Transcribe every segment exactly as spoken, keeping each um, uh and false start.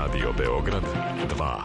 Radio Beograd dva.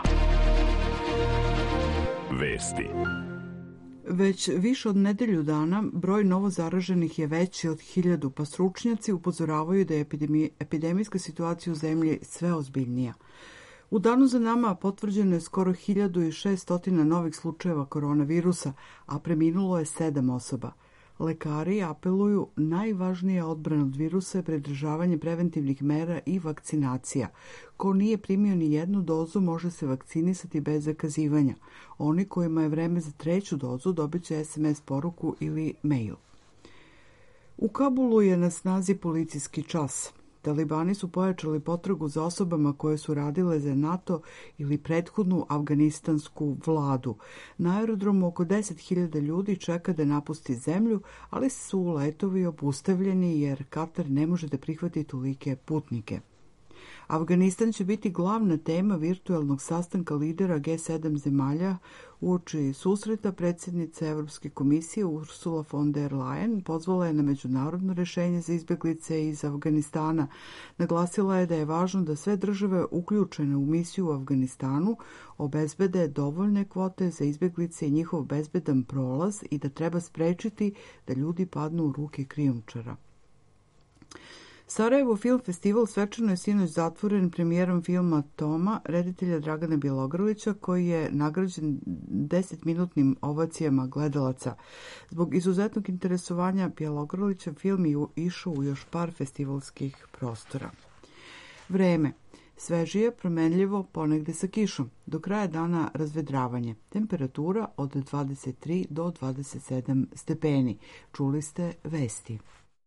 Vesti. Već više od nedelju dana broj novozaraženih je veći od hiljadu, pa stručnjaci upozoravaju da je epidemi, epidemijska situacija u zemlji sve ozbiljnija. U danu za nama potvrđeno je skoro hiljadu šessto novih slučajeva koronavirusa, a preminulo je sedam osoba. Lekari apeluju najvažnija odbrana od virusa je pridržavanje preventivnih mera i vakcinacija. Ko nije primio ni jednu dozu može se vakcinisati bez zakazivanja. Oni kojima je vreme za treću dozu dobit će es em es poruku ili mail. U Kabulu je na snazi policijski čas. Talibani su pojačali potragu za osobama koje su radile za NATO ili prethodnu afganistansku vladu. Na aerodromu oko deset hiljada ljudi čeka da napusti zemlju, ali su letovi obustavljeni jer Katar ne može da prihvati tolike putnike. Afganistan će biti glavna tema virtualnog sastanka lidera ge sedam zemalja uoči susreta. Predsjednica Evropske komisije Ursula von der Leyen pozvala je na međunarodno rešenje za izbeglice iz Afganistana. Naglasila je da je važno da sve države uključene u misiju u Afganistanu obezbede dovoljne kvote za izbeglice i njihov bezbedan prolaz i da treba sprečiti da ljudi padnu u ruke krijumčara. Sarajevo Film Festival svečano je sinoć zatvoren premijerom filma Toma, reditelja Dragana Bjelogrlića, koji je nagrađen desetminutnim ovacijama gledalaca. Zbog izuzetnog interesovanja Bjelogrlića film je išao u još par festivalskih prostora. Vreme. Svežije, promenljivo, ponegde sa kišom. Do kraja dana razvedravanje. Temperatura od dvadeset tri do dvadeset sedam stepeni. Čuli ste vesti.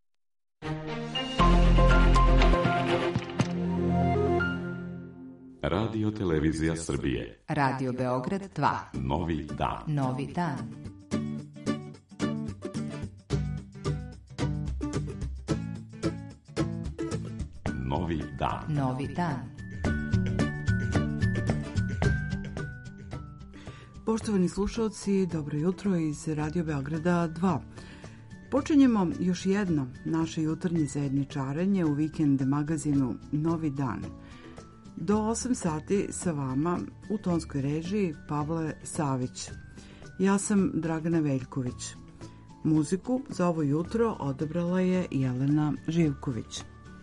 Radio Televizija Srbije. Radio Beograd dva. Novi dan. Novi dan. Novi dan. Novi dan. Poštovani slušalci, dobro jutro iz Radio Beograda dva. Počinjemo još jedno naše jutarnje zajedničarenje u vikend magazinu Novi dan. Do osam sati sa vama u tonskoj režiji Pavle Savić. Ja sam Dragana Veljković. Muziku za ovo jutro odabrala je Jelena Živković.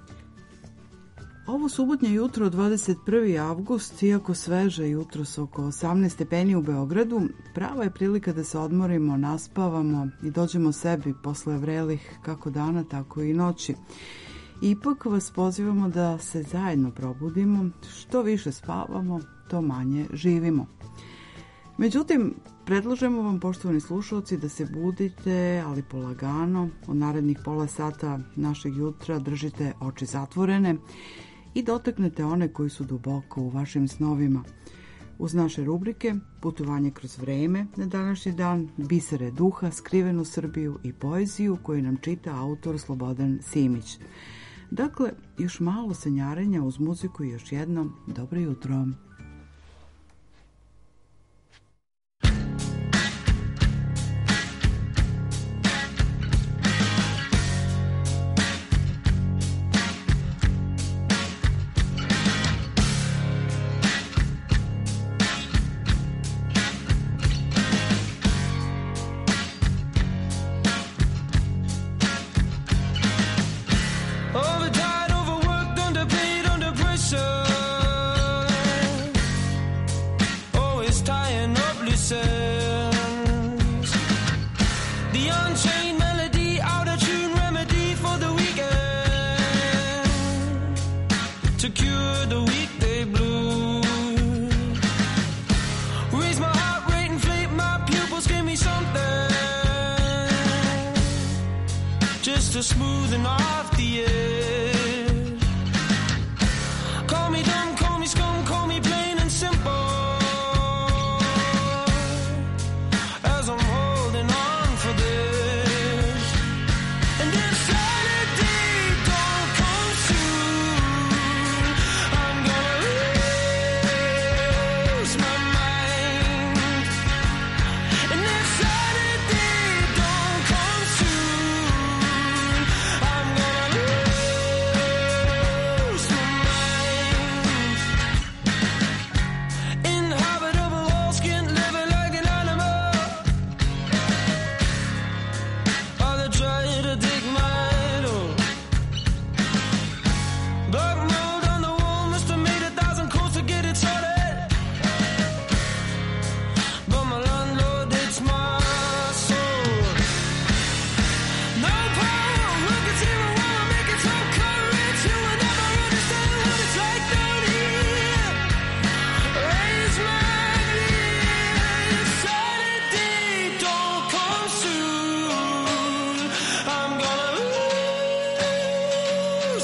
Ovo subotnje jutro, dvadeset prvi avgust, iako sveže jutro s oko osamnaest stepeni u Beogradu, prava je prilika da se odmorimo, naspavamo i dođemo sebi posle vrelih kako dana, tako i noći. Ipak vas pozivamo da se zajedno probudimo, što više spavamo, to manje živimo. Međutim, predlažemo vam, poštovani slušalci, da se budite, ali polagano. Od narednih pola sata našeg jutra držite oči zatvorene i dotaknete one koji su duboko u vašim snovima. Uz naše rubrike Putovanje kroz vreme na današnji dan, Bisere duha, Skrivenu Srbiju i poeziju koju nam čita autor Slobodan Simić. Dakle, još malo sanjarenja uz muziku i još jednom dobro jutro. Overtired, overworked, underpaid, under pressure.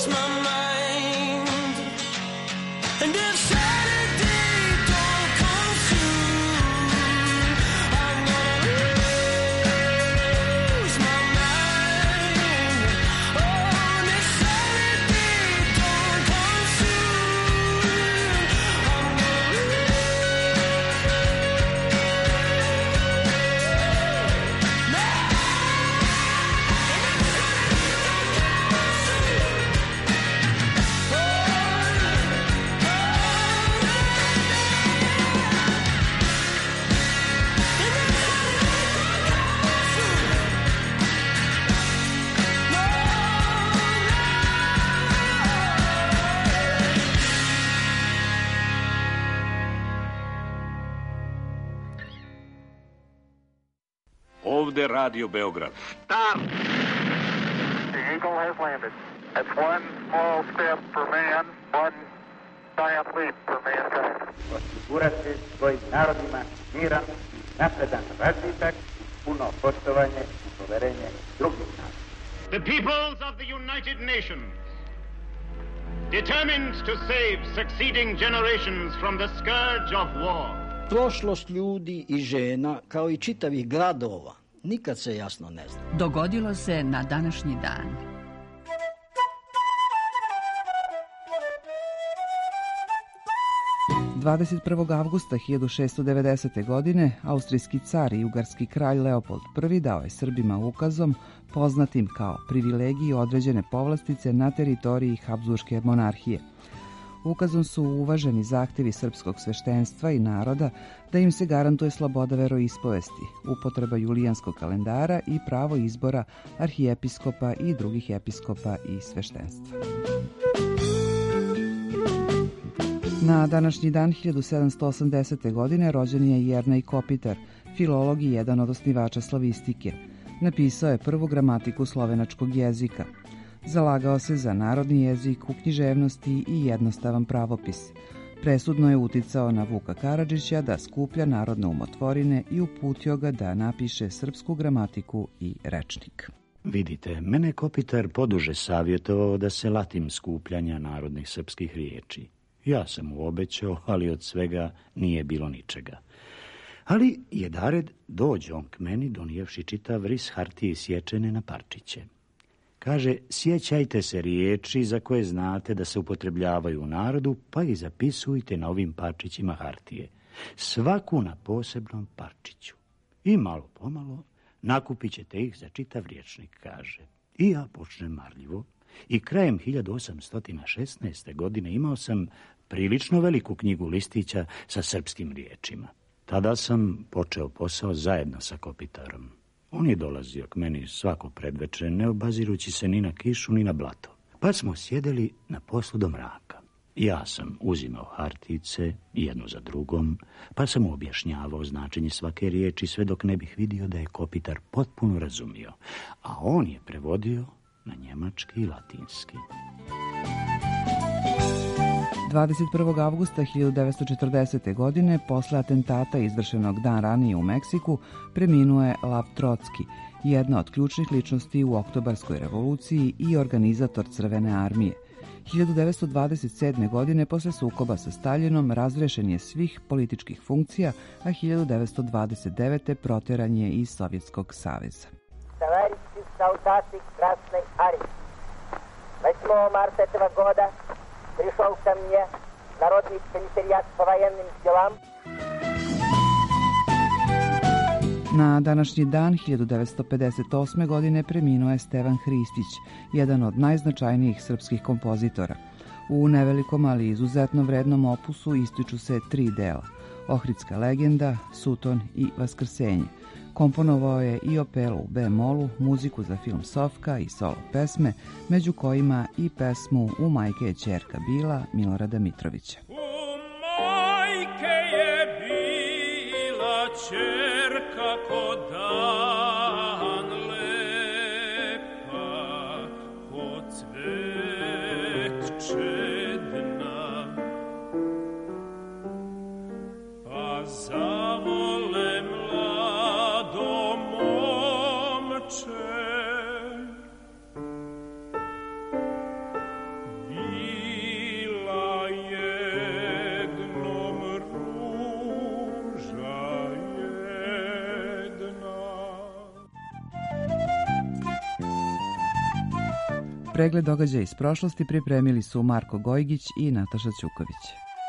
lose my mind. And if Saturday don't come soon, I'm gonna lose my mind. Oh, and if Saturday don't come soon, I'm gonna Ovde Radio Beograd. Stop! The Eagle has landed. That's one small step for man, one giant leap for mankind. Osigurati svojim narodima miran, napredan razvitak, puno poštovanje i poverenje drugih naroda. The peoples of the United Nations, determined to save succeeding generations from the scourge of war. Prošlost ljudi i žena, kao i čitavih gradova, nikad se jasno ne zna. Dogodilo se na današnji dan. dvadeset prvog avgusta hiljadu šessto devedesete. godine austrijski car i ugarski kralj Leopold I dao je Srbima ukazom, poznatim kao privilegiji, određene povlastice na teritoriji Habsburške monarhije. Ukazom su uvaženi zahtevi srpskog sveštenstva i naroda da im se garantuje sloboda veroispovesti, upotreba julijanskog kalendara i pravo izbora arhijepiskopa i drugih episkopa i sveštenstva. Na današnji dan hiljadu sedamsto osamdesete. godine rođen je Jernej Kopitar, filolog i jedan od osnivača slavistike. Napisao je prvu gramatiku slovenačkog jezika. Zalagao se za narodni jezik u književnosti i jednostavan pravopis. Presudno je uticao na Vuka Karadžića da skuplja narodne umotvorine i uputio ga da napiše srpsku gramatiku i rečnik. Vidite, mene Kopitar poduže savjetovao da se latim skupljanja narodnih srpskih riječi. Ja sam mu obećao, ali od svega nije bilo ničega. Ali jedared dođe on k meni donijevši čitav ris hartije sječene na parčiće. Kaže, sjećajte se riječi za koje znate da se upotrebljavaju u narodu, pa ih zapisujte na ovim parčićima hartije. Svaku na posebnom parčiću. I malo pomalo nakupit ćete ih za čitav rječnik, kaže. I ja počnem marljivo. I krajem hiljadu osamsto šesnaeste. godine imao sam prilično veliku knjigu listića sa srpskim riječima. Tada sam počeo posao zajedno sa Kopitarom. On je dolazio k meni svako predveče, ne obazirući se ni na kišu, ni na blato. Pa smo sjedeli na poslu do mraka. Ja sam uzimao hartice, jednu za drugom, pa sam mu objašnjavao značenje svake riječi, sve dok ne bih vidio da je Kopitar potpuno razumio. A on je prevodio na njemački i latinski. dvadeset prvog avgusta hiljadu devetsto četrdesete. godine, posle atentata izvršenog dan ranije u Meksiku, preminuo je Lav Trotski, jedna od ključnih ličnosti u Oktobarskoj revoluciji i organizator Crvene armije. hiljadu devetsto dvadeset sedme. godine, posle sukoba sa Staljinom, razrešen je svih političkih funkcija, a hiljadu devetsto dvadeset devete. proteran je iz Sovjetskog saveza. Товарищи солдаты Красной Армии, восьмого марта этого года пришел ко мне Народный комиссариат по военным делам. Na današnji dan hiljadu devetsto pedeset osme. godine preminuo je Stevan Hristić, jedan od najznačajnijih srpskih kompozitora. U nevelikom, ali izuzetno vrednom opusu ističu se tri dela: Ohridska legenda, Suton i Vaskrsenje. Komponovao je i opelu u B-molu, muziku za film Sofka i solo pesme, među kojima i pesmu U majke je ćerka bila Milorada Mitrovića. U majke je bila ćerka ko dan lepa, ko cvet čedna, pa zavole mlado momče. pregled događaja iz prošlosti pripremili su Marko Gojgić i Nataša Ćuković.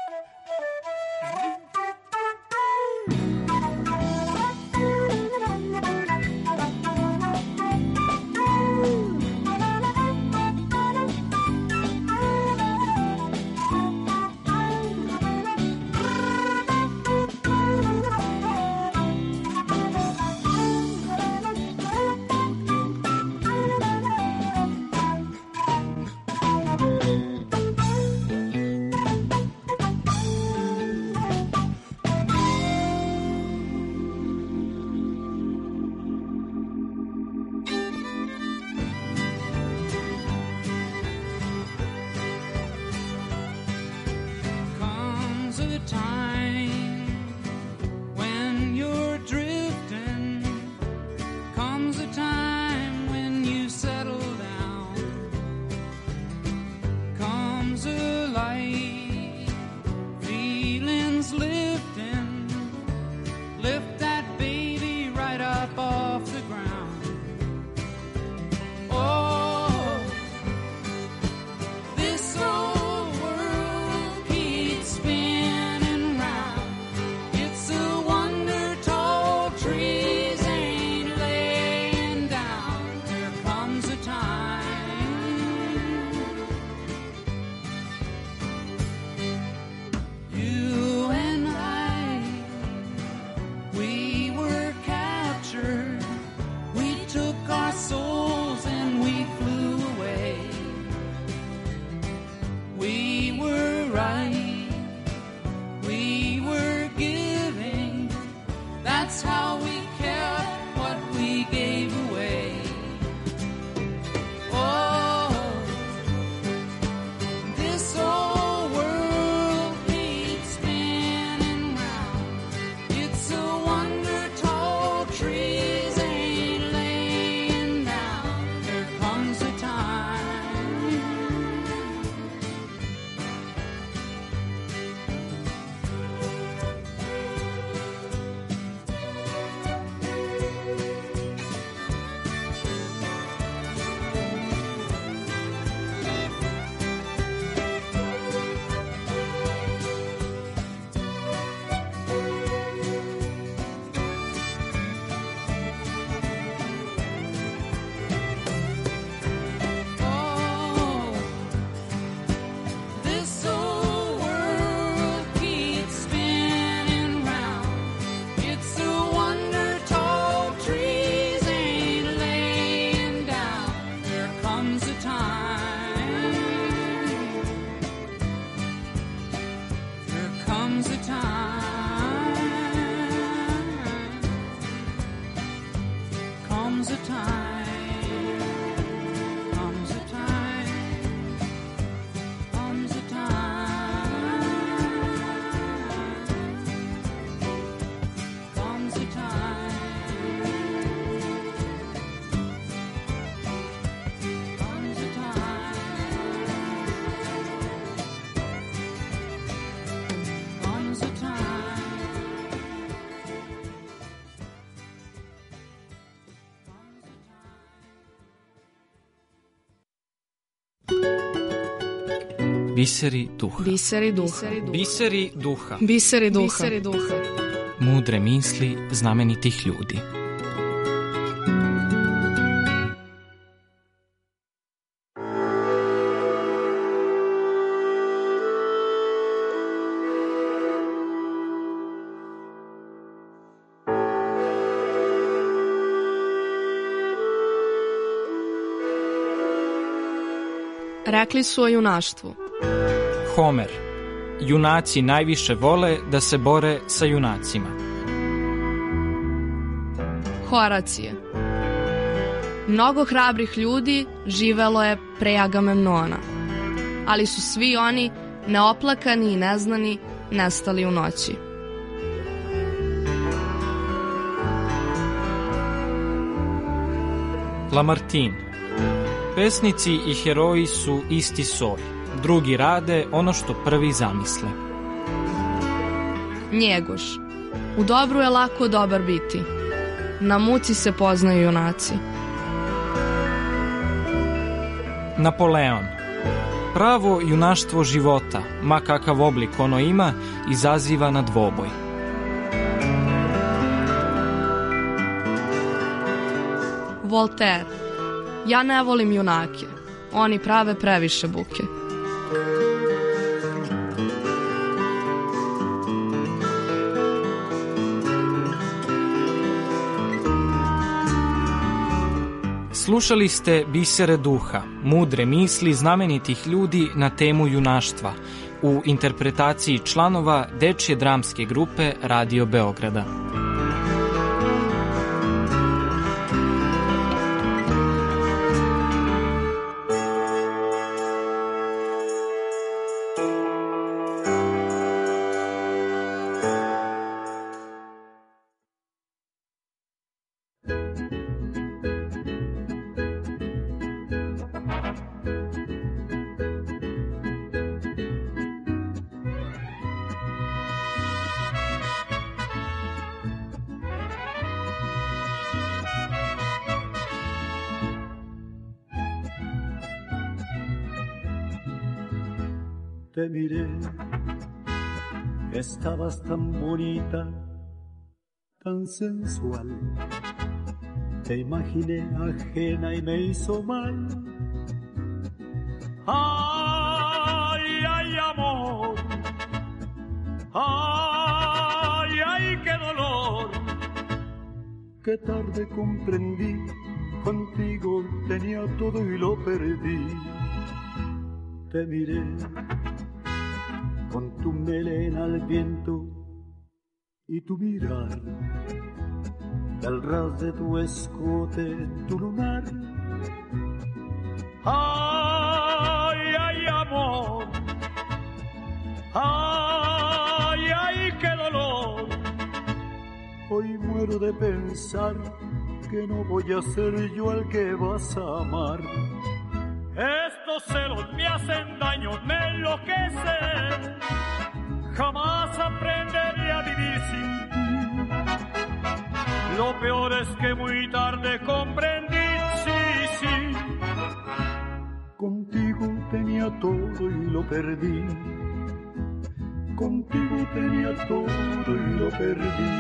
Biseri duha. Biseri duha. Biseri duha. Biseri duha. Biseri duha. Mudre misli znamenitih ljudi. Rekli su o junaštvu. Homer. Junaci najviše vole da se bore sa junacima. Horacije. Mnogo hrabrih ljudi živelo je pre Agamemnona, ali su svi oni, neoplakani i neznani, nestali u noći. Lamartine. Pesnici i heroji su isti soj. Drugi rade ono što prvi zamisle. Njegoš. U dobru je lako dobar biti. Na muci se poznaju junaci. Napoleon. Pravo junaštvo života, ma kakav oblik ono ima, izaziva na dvoboj. Voltaire. Ja ne volim junake. Oni prave previše buke. Slušali ste Bisere duha, mudre misli znamenitih ljudi na temu junaštva u interpretaciji članova Dečje dramske grupe Radio Beograda. Te miré, estabas tan bonita, tan sensual. Te imaginé ajena y me hizo mal. Ay, ay, amor. Ay, ay, qué dolor. Qué tarde comprendí, contigo tenía todo y lo perdí. Te miré con tu melena al viento y tu mirar, del ras de tu escote, tu lunar. Ay, ay, amor. Ay, ay, qué dolor. Hoy muero de pensar que no voy a ser yo el que vas a amar. Estos celos me hacen daño, me enloquecen. Jamás aprenderé a vivir sin ti. Lo peor es que muy tarde comprendí, sí, sí. Contigo tenía todo y lo perdí. Contigo tenía todo y lo perdí.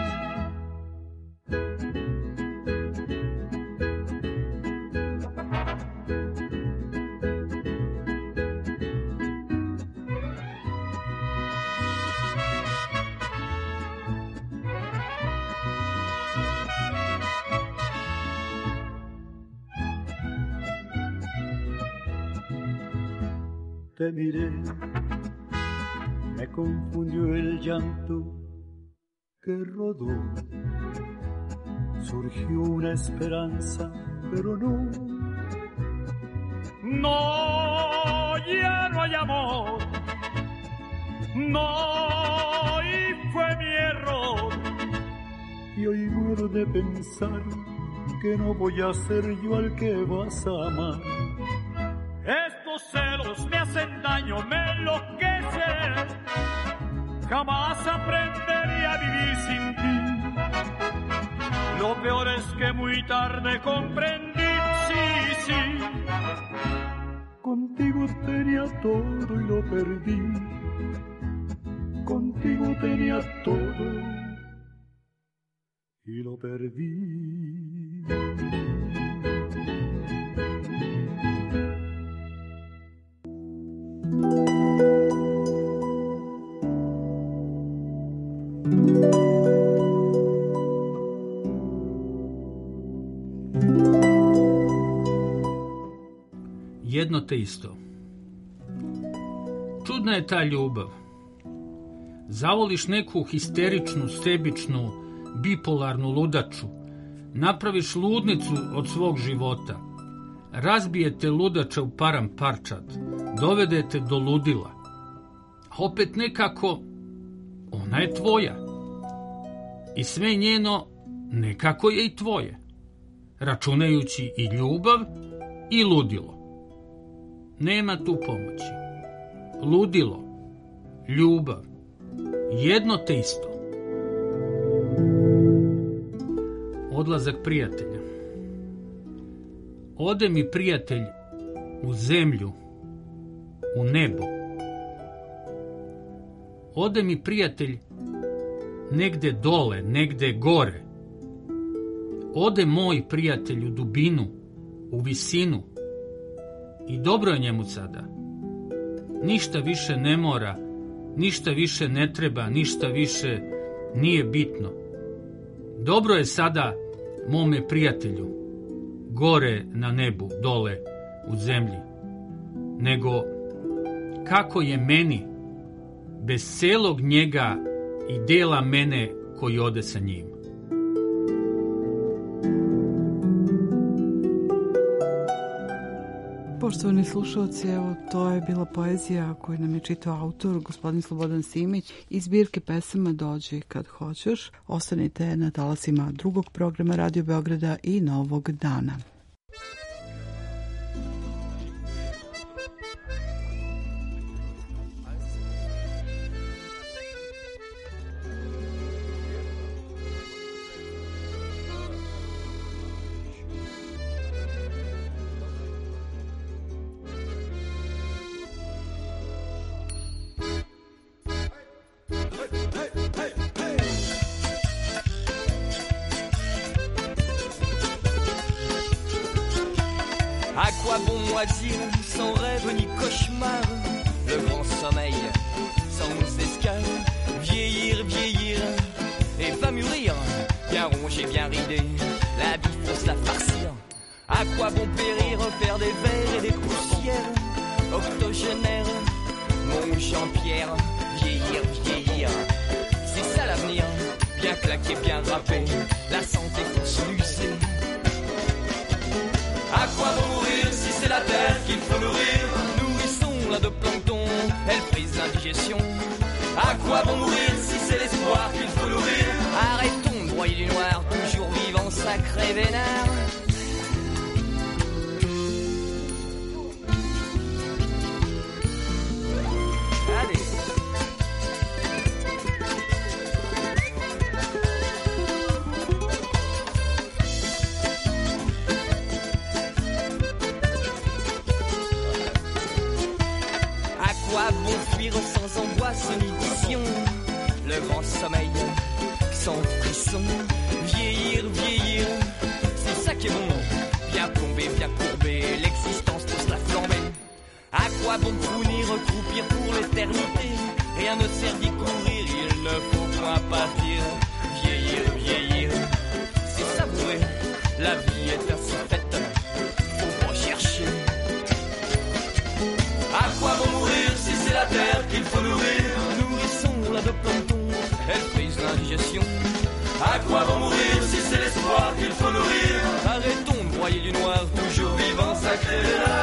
Te miré, me confundió el llanto que rodó. Surgió una esperanza, pero no. No, ya no hay amor. No, y fue mi error. Y hoy muero de pensar que no voy a ser yo el que vas a amar. Estos celos me hacen daño, me enloquecen. Jamás aprenderé a vivir sin ti. Lo peor es que muy tarde comprendí, sí, sí. Contigo tenía todo y lo perdí. Contigo tenía todo y lo perdí. Jedno te isto. Čudna je ta ljubav. Zavoliš neku histeričnu, sebičnu, bipolarnu ludaču, napraviš ludnicu od svog života, razbijete ludača u param parčad, dovedete do ludila. A opet nekako, ona je tvoja. I sve njeno nekako je i tvoje, računajući i ljubav i ludilo. Nema tu pomoći. Ludilo, ljubav, jedno te isto. Odlazak prijatelja. Ode mi prijatelj u zemlju, u nebo. Ode mi prijatelj negde dole, negde gore. Ode moj prijatelj u dubinu, u visinu. I dobro je njemu sada. Ništa više ne mora, ništa više ne treba, ništa više nije bitno. Dobro je sada mome prijatelju, gore na nebu, dole u zemlji. Nego kako je meni, bez celog njega i dela mene koji ode sa njim. Poštovani slušalci, evo to je bila poezija koju nam je čitao autor, gospodin Slobodan Simić, iz zbirke pesama Dođi kad hoćeš. Ostanite na talasima drugog programa Radio Beograda i Novog dana. À quoi bon moisir sans rêve ni cauchemar, le grand sommeil sans escale, vieillir, vieillir et va mûrir, bien rongé, bien ridé, la vie faut se la farcir. À quoi bon périr, faire des vers et des poussières, octogénaire, mon Jean-Pierre, vieillir, vieillir, c'est ça l'avenir, bien claqué, bien râpé, la santé faut se l'user. À quoi bon mourir si c'est la terre qu'il faut nourrir? Nourrissons là de plancton, elle frise l'indigestion. À quoi bon mourir si c'est l'espoir qu'il faut nourrir? Arrêtons de broyer du noir, toujours vivant, sacré vénard. Allez. À bon fuir sans angoisse ni vision, le grand sommeil sans frisson, vieillir, vieillir, c'est ça qui est bon, bien plombé, bien courbé, l'existence tous la flamber. À quoi bon fournir, croupir pour l'éternité, rien ne sert d'y courir, il ne faut point partir, vieillir, vieillir, c'est savourer, la vie est ainsi faite, faut rechercher. À quoi bon mourir si c'est la terre qu'il faut nourrir? Nourrissons la de plancton, elle frise l'indigestion. À quoi bon mourir si c'est l'espoir qu'il faut nourrir? Arrêtons de broyer du noir, toujours vivant, sacré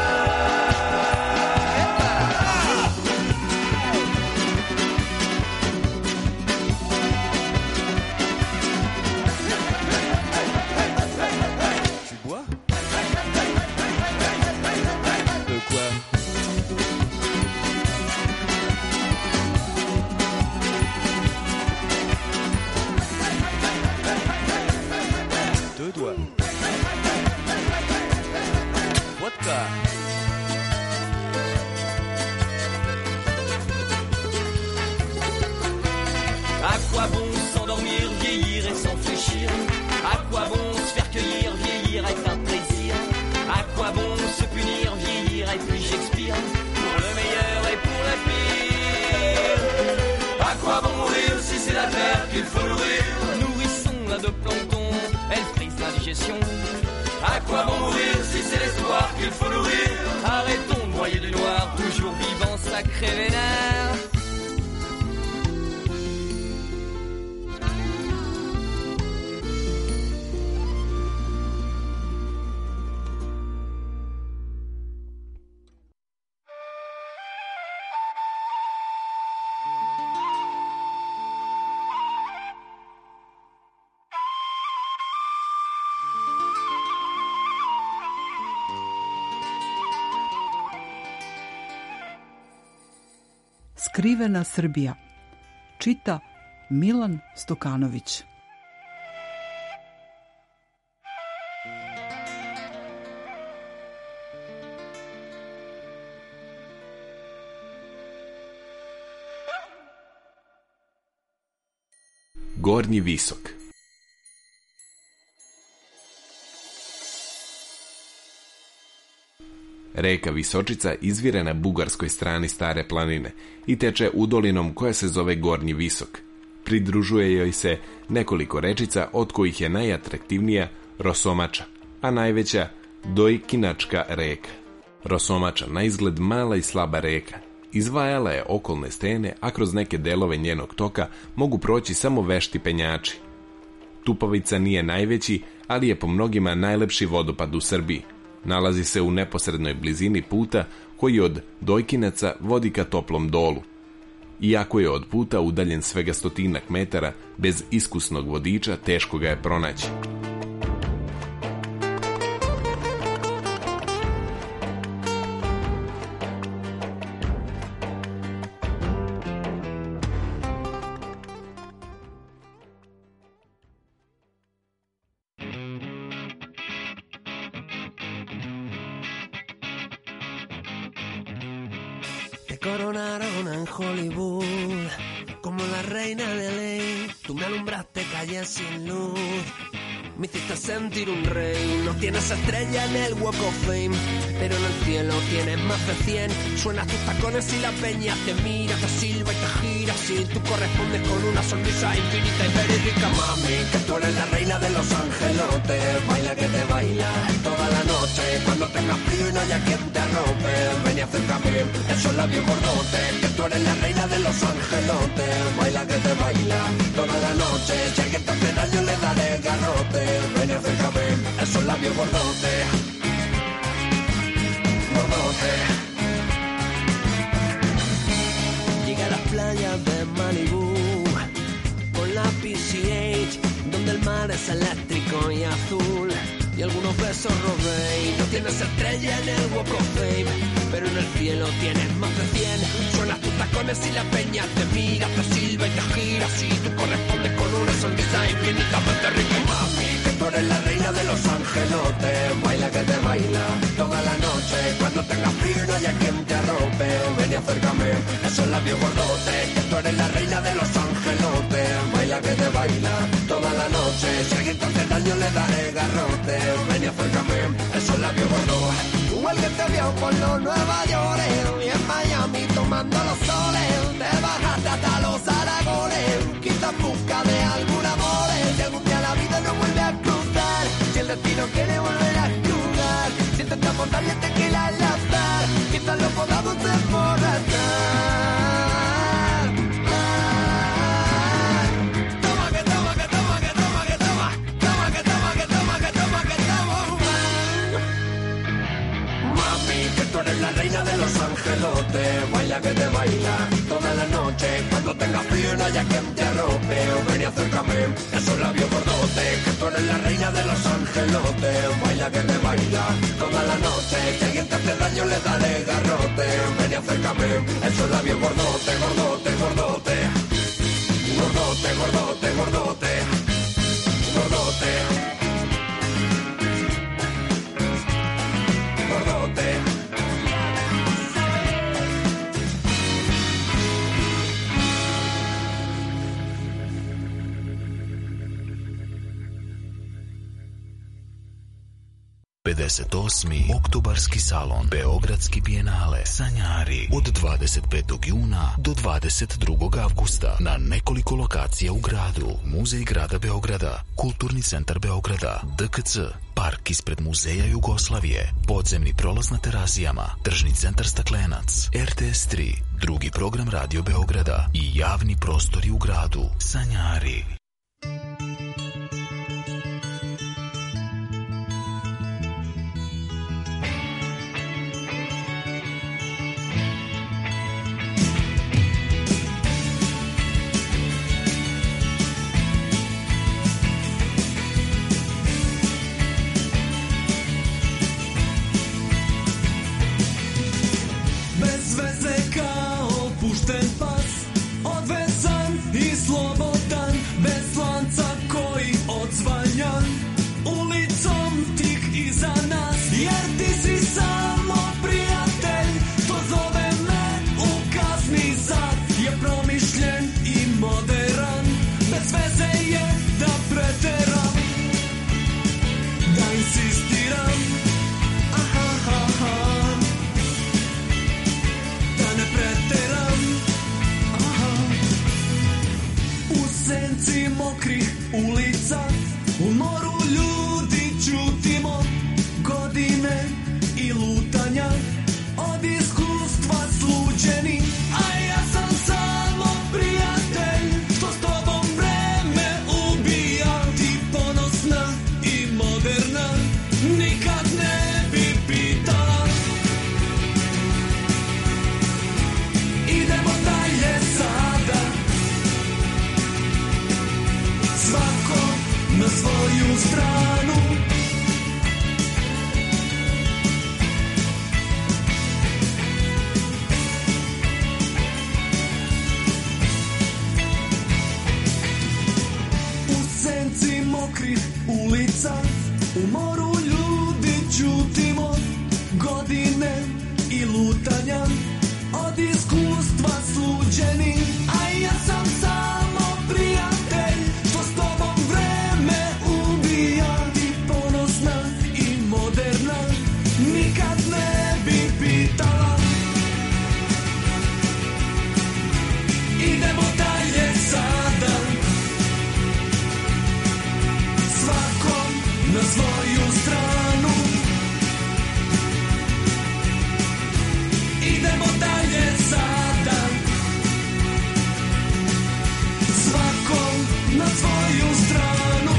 Tu bois? De quoi? Deux doigts. Vodka. À quoi bon s'endormir, vieillir et s'en fléchir? À quoi bon se faire cueillir, vieillir est un plaisir? À quoi bon se punir, vieillir et puis j'expire? Pour le meilleur et pour le pire. À quoi bon mourir si c'est la terre qu'il faut nourrir? Nourrissons la de plancton, elle frise l'indigestion. À quoi bon mourir si c'est l'espoir qu'il faut nourrir? Arrêtons de broyer du noir, toujours vivant, sacré vénère. Skrivena Srbija. Čita Milan Stokanović. Gornji Visok. Reka Visočica izvire na bugarskoj strani Stare planine i teče udolinom koja se zove Gornji Visok. Pridružuje joj se nekoliko rečica, od kojih je najatraktivnija Rosomača, a najveća Dojkinačka reka. Rosomača, na izgled mala i slaba reka, izvajala je okolne stene, a kroz neke delove njenog toka mogu proći samo vešti penjači. Tupovica nije najveći, ali je po mnogima najlepši vodopad u Srbiji. Nalazi se u neposrednoj blizini puta koji od Dojkinaca vodi ka Toplom Dolu. Iako je od puta udaljen svega stotinak metara, bez iskusnog vodiča teško ga je pronaći. Coronaron en Hollywood como la reina de ley. Tú me alumbraste calles sin luz, me hiciste sentir un rey. No tienes estrella en el Walk of Fame, pero en el cielo tienes más de cien. Suenas tus tacones y la peña te mira, te silba y te gira. Si tú correspondes con una sonrisa infinita y verídica. Mami, que tú eres la reina de los angelotes. Baila que te baila toda la noche. Cuando tengas frío y no haya quien te arrope, ven y acércame esos labios gordotes. Que tú eres la reina de los angelotes. Baila que te baila toda la noche. Si alguien te hace daño le daré garrote. Ven y acércame esos labios gordotes. Gordotes. Llega a las playas de Malibu con la P C H, donde el mar es eléctrico y azul, y algunos besos robé. Y no tienes estrella en el Walk of Fame, pero en el cielo tienes más de cien. Suenas tus tacones y la peña te mira, te silba y te gira. Si tú correspondes con una sonrisa infinitamente rica. Mami, que tú eres la reina de los angelotes. Baila que te baila toda la noche. Cuando tengas frío y no haya quien te arrope, ven y acércame esos labios gordotes. Que tú eres la reina de los angelotes. Baila que te baila toda la noche. Si alguien te hace daño le daré garrote. Ven y acércame esos labios gordos. Igual que te vio por los Nueva York y en Miami tomando los soles. Te bajaste hasta los Aragones, quizá en busca de algún amor. Si algún día la vida no vuelve a cruzar, si el destino quiere volver a jugar, si intentamos darle tequila al azar, quizás lo podamos emborrachar. Tú eres la reina de los angelotes. Baila que te baila toda la noche. Cuando tengas frío y no haya quien te arrope, ven y acércame esos labios gordotes. Que tú eres la reina de los angelotes. Baila que te baila toda la noche. Si alguien te hace daño le daré garrote. Ven y acércame esos labios gordotes, gordotes, gordotes. Gordote, gordote, gordote. Gordote. Gordote. pedeset osmi Oktobarski salon Beogradski bijenale Sanjari od dvadeset petog juna do dvadeset drugog avgusta na nekoliko lokacija u gradu. Muzej grada Beograda, Kulturni centar Beograda, D K C, park ispred Muzeja Jugoslavije, podzemni prolaz na Terazijama, tržni centar Staklenac, R T S tri, drugi program Radio Beograda i javni prostori u gradu. Sanjari. Pušten pas, odvezan i slobodan, bez senci mokrih ulica, u moru ljudi čutimo, godine i lutanja, od iskustva sluđeni, a ja sam samo prijatelj, što s tobom vreme ubija, ti ponosna i moderna, nikad ne bi pitala. Idemo dalje sada, svako na svoju stranu. Mokrih ulica, u moru ljudi čutimo, godine i lutanja, od iskustva sluđeni, a ja sam samo prijatelj, što s tobom vreme ubija, ti ponosna i moderna, nikad ne bi pitala. Idemo dalje sada, na svoju stranu. Idemo dalje sada, svako na svoju stranu.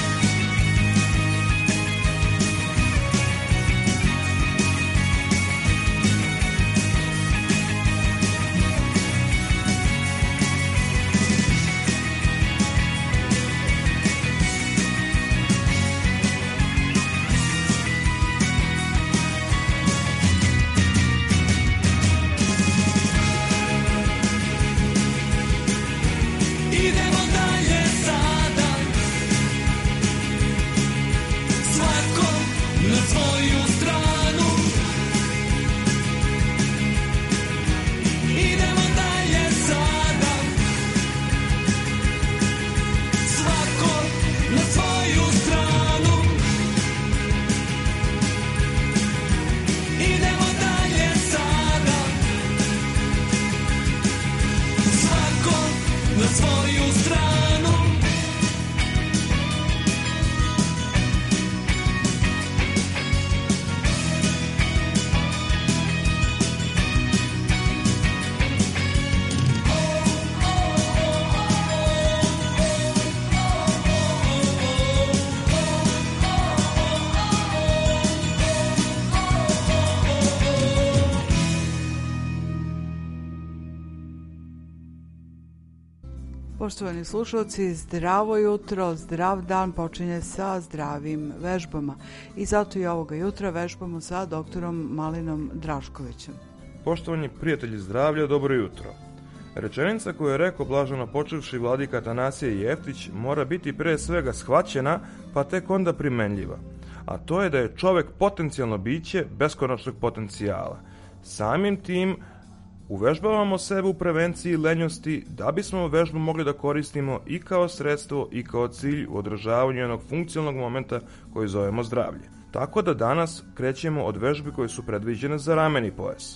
Poštovani slušalci, zdravo jutro, zdrav dan počinje sa zdravim vežbama i zato i ovoga jutra vežbamo sa doktorom Malinom Draškovićem. Poštovani prijatelji zdravlja, dobro jutro. Rečenica koju je rekao blaženo počevši vladika Atanasije Jeftić mora biti pre svega shvaćena, pa tek onda primenljiva. A to je da je čovek potencijalno biće beskonačnog potencijala. Samim tim uvežbavamo sebe u prevenciji lenjosti da bismo vežbu mogli da koristimo i kao sredstvo i kao cilj u održavanju jednog funkcionalnog momenta koji zovemo zdravlje. Tako da danas krećemo od vežbi koje su predviđene za rameni pojas.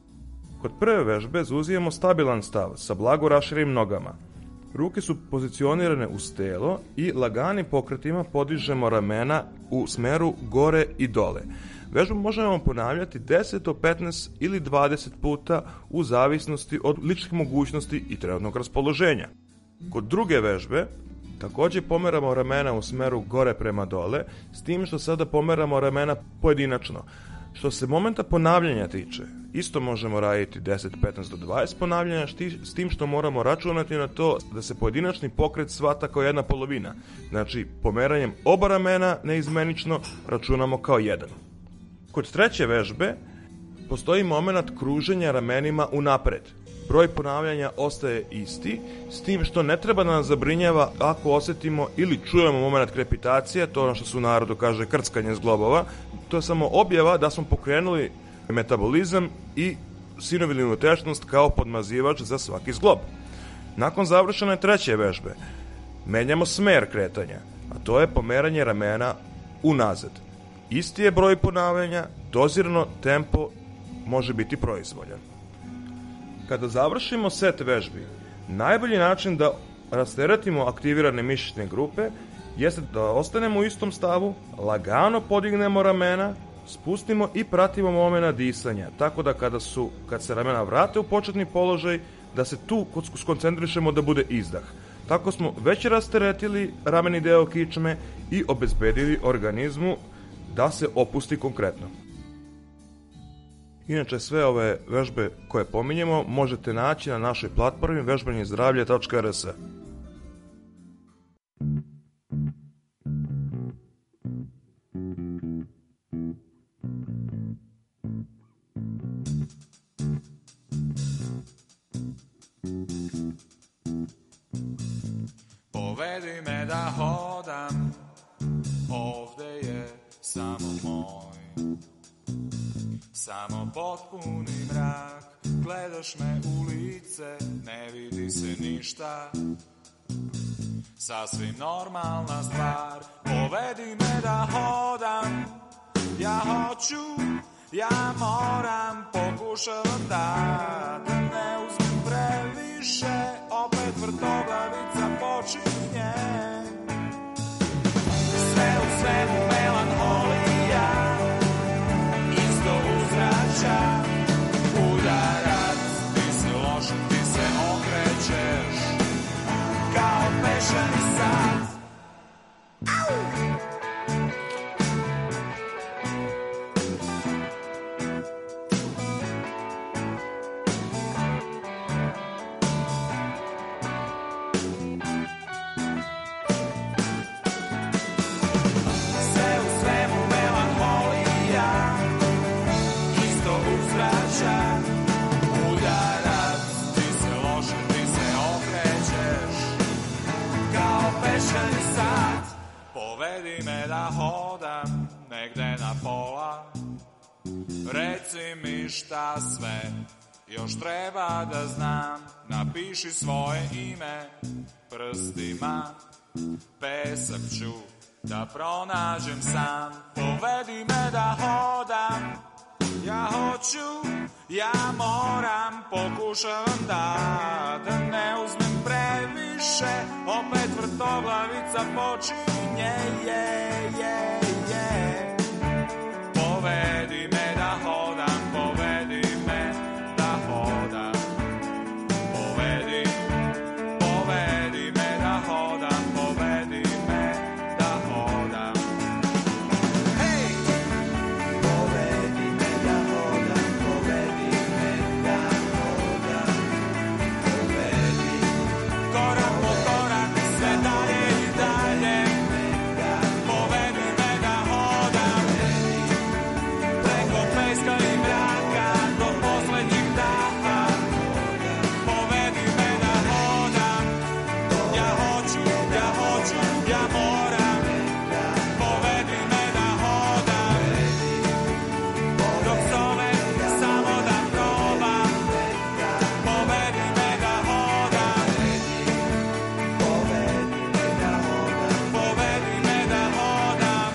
Kod prve vežbe zauzimamo stabilan stav sa blago raširenim nogama. Ruke su pozicionirane uz telo i laganim pokretima podižemo ramena u smeru gore i dole. Vežbu možemo ponavljati deset do petnaest ili dvadeset puta u zavisnosti od ličnih mogućnosti i trenutnog raspoloženja. Kod druge vežbe također pomeramo ramena u smeru gore prema dole, s tim što sada pomeramo ramena pojedinačno. Što se momenta ponavljanja tiče, isto možemo raditi deset, petnaest do dvadeset ponavljanja, s tim što moramo računati na to da se pojedinačni pokret shvata kao jedna polovina. Znači, pomeranjem oba ramena neizmenično računamo kao jedan. Kod treće vežbe postoji moment kruženja ramenima unapred. Broj ponavljanja ostaje isti, s tim što ne treba da nas zabrinjava ako osjetimo ili čujemo moment krepitacije, to je ono što se u narodu kaže krckanje zglobova. To je samo objava da smo pokrenuli metabolizam i sinovilnu tečnost kao podmazivač za svaki zglob. Nakon završene treće vežbe menjamo smer kretanja, a to je pomeranje ramena unazad. Isti je broj ponavljanja, dozirano tempo može biti proizvoljan. Kada završimo set vežbi, najbolji način da rasteretimo aktivirane mišićne grupe jeste da ostanemo u istom stavu, lagano podignemo ramena, spustimo i pratimo momenat disanja, tako da kada, su, kad se ramena vrate u početni položaj, da se tu skoncentrišemo da bude izdah. Tako smo već rasteretili rameni deo kičme i obezbedili organizmu da se opusti konkretno. Inače, sve ove vežbe koje pominjemo možete naći na našoj platformi vežbanje zdravlje tačka er es. Povedi me da hodam, ovde je samo moj. Samo potpuni mrak, gledaš me u lice, ne vidi se ništa. Sasvim normalna stvar, povedi me da hodam. Ja hoću, ja moram, pokušavam da da ne uzmem previše, opet vrtoglavica počinje. Sve u svemu melanholija, isto uzvraća udarac. Ti si loš, ti se okrećeš kao pešani sat. Au! Povedi me da hodam negde na pola, reci mi šta sve još treba da znam. Napiši svoje ime prstima, pesak ću da pronađem sam. Povedi me da hodam, ja hoću, ja moram, pokušavam da da ne uzmem previše, opet vrtoglavica počinje, je, je, je. Povedi me da hodam, povedi me da hodam, povedi, povedi me da hodam, povedi me da hodam. Hej! Povedi me da hodam, povedi me da hodam, povedi. Korak po korak, sve dalje i dalje, povedi me da hodam, preko peska i mraka do poslednjih daha. Povedi me da hodam, ja hoću, ja hoću, ja moram, povedi me da hodam, dok zovem samo da probam, povedi me da hodam, povedi me da hodam, povedi me da hodam.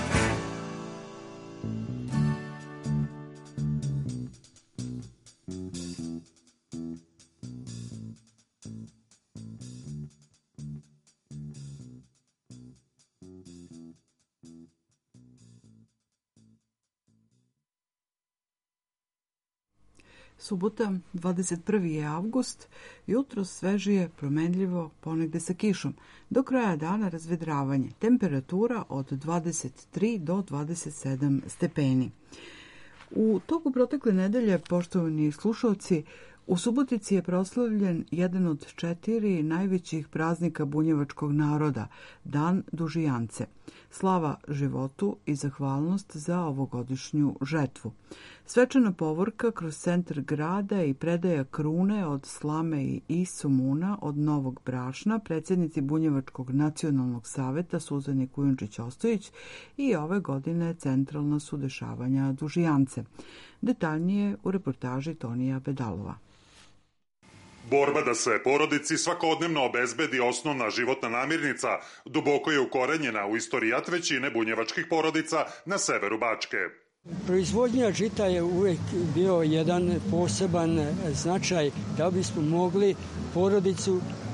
Subota, dvadeset prvi je avgust, jutro svežije, promenljivo, ponegde sa kišom. Do kraja dana razvedravanje, temperatura od dvadeset tri do dvadeset sedam stepeni. U toku protekle nedelje, poštovani slušalci, u Subotici je proslavljen jedan od četiri najvećih praznika bunjevačkog naroda, Dan Dužijance. Slava životu i zahvalnost za ovogodišnju žetvu. Svečana povorka kroz centar grada i predaja krune od slame i isumuna od novog brašna predsjednici Bunjevačkog nacionalnog saveta Suzani Kujundžić-Ostojić i ove godine centralna su dešavanja Dužijance. Detaljnije u reportaži Tonija Bedalova. Borba da se porodici svakodnevno obezbedi osnovna životna namirnica duboko je ukorenjena u istorijat većine bunjevačkih porodica na severu Bačke. Proizvodnja žita je uvek bio jedan poseban značaj da bismo mogli porodicu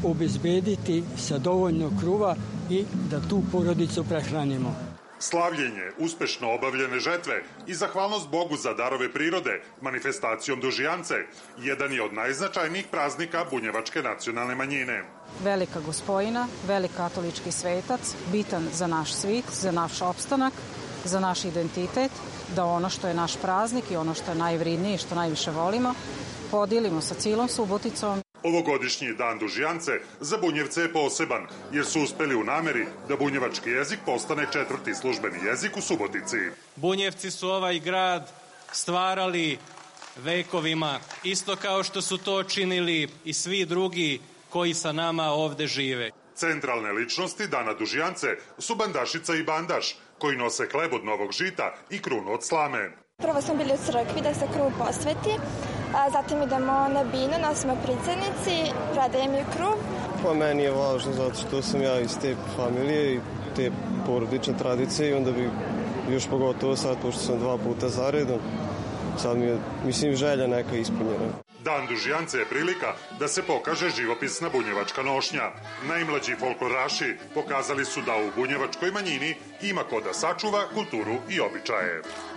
obezbediti sa dovoljno kruva i da tu porodicu prehranimo. Slavljenje uspešno obavljene žetve i zahvalnost Bogu za darove prirode manifestacijom Dužijance jedan je od najznačajnijih praznika bunjevačke nacionalne manjine. Velika Gospojina, velik katolički svetac, bitan za naš svit, za naš opstanak, za naš identitet, da ono što je naš praznik i ono što je najvridnije i što najviše volimo, podijelimo sa cijelom Suboticom. Ovogodišnji dan Dužijance za Bunjevce je poseban, jer su uspeli u nameri da bunjevački jezik postane četvrti službeni jezik u Subotici. Bunjevci su ovaj grad stvarali vekovima, isto kao što su to činili i svi drugi koji sa nama ovde žive. Centralne ličnosti dana Dužijance su bandašica i bandaš, koji nose hleb od novog žita i krunu od slame. Prvo smo bili u crkvi da se kruv posveti, a zatim idemo na binu, nosimo pricenici, predajem i kruv. Pa meni je važno zato što sam ja iz te familije i te porodične tradicije i onda bi još pogotovo sad, pošto sam dva puta zaredom, sad mi je, mislim, želja neka ispunjena. Dan Dužijance je prilika da se pokaže živopisna bunjevačka nošnja. Najmlađi folkloraši pokazali su da u bunjevačkoj manjini ima ko da sačuva kulturu i običaje.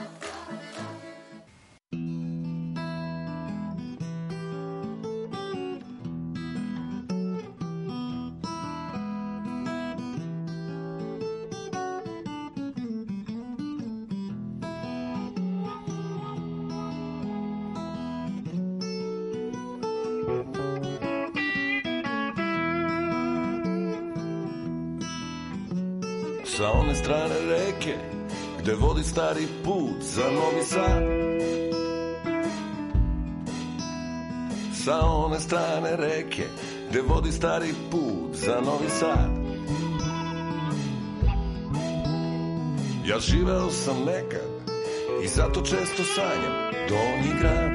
Sa one strane reke, gde vodi stari put za Novi Sad. Sa one strane reke, gde vodi stari put za Novi Sad. Ja živeo sam nekad i zato često sanjam Donji grad.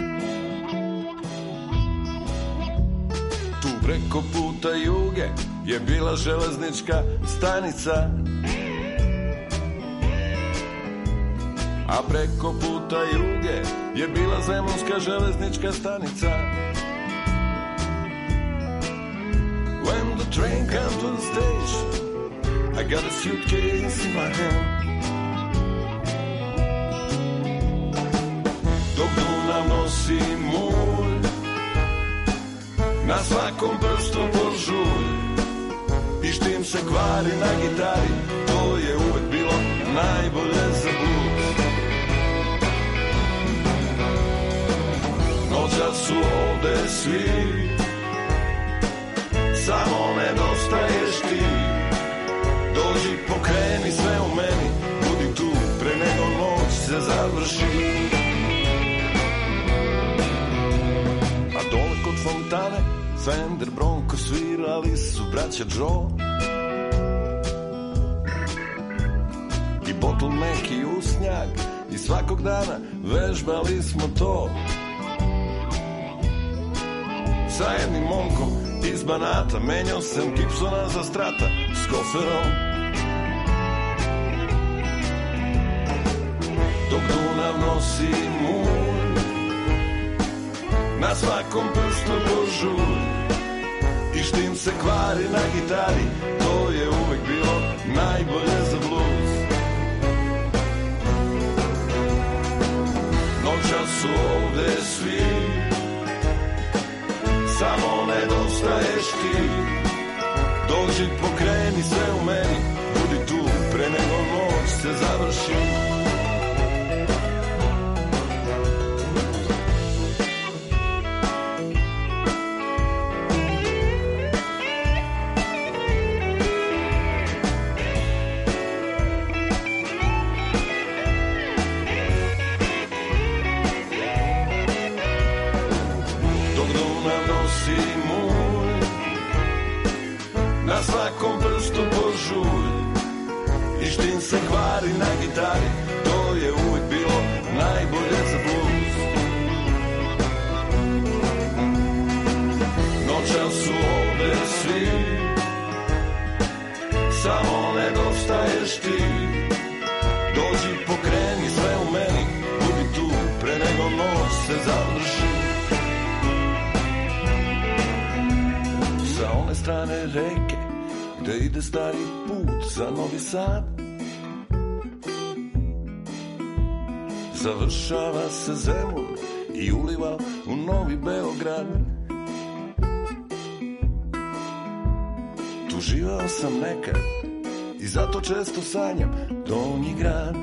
Tu preko puta juge je bila železnička stanica, a preko puta juge je bila zemunska železnička stanica. When the train comes to the station, I got a suitcase in my hand. Dok Dunav nosi mulj, na svakom prstu požulj, i štim se kvari na gitari, to je uvek bilo najbolje za blues. Noćas su ovde svi, samo nedostaješ ti. Dođi, pokreni sve u meni, budi tu pre nego noć se završi. A dole kod fontane Fender Bronco svirali su braća Joe i bottleneck i usnjak, i svakog dana vežbali smo to sa jednim momkom iz Banata. Menjao sam Gibsona za Strata s koferom. Dok Dunav nosi mulj, na svakom prstu požulj, i štim se kvari na gitari, to je uvek bilo najbolje za blues. Noćas su ovde svi, samo nedostaješ ti. Dođi, pokreni sve u meni, budi tu pre nego noć se završi. Na svakom prstu požulj, i štim se kvari na gitari, to je uvek bilo najbolje za blues. Noćas su ovde svi, samo nedostaješ ti. Dođi, pokreni sve u meni, budi tu pre nego noć se završi. Sa one strane reke, gde ide stari put za Novi Sad. Završava se Zemun i uliva u Novi Beograd. Tu živeo sam nekad i zato često sanjam Donji grad.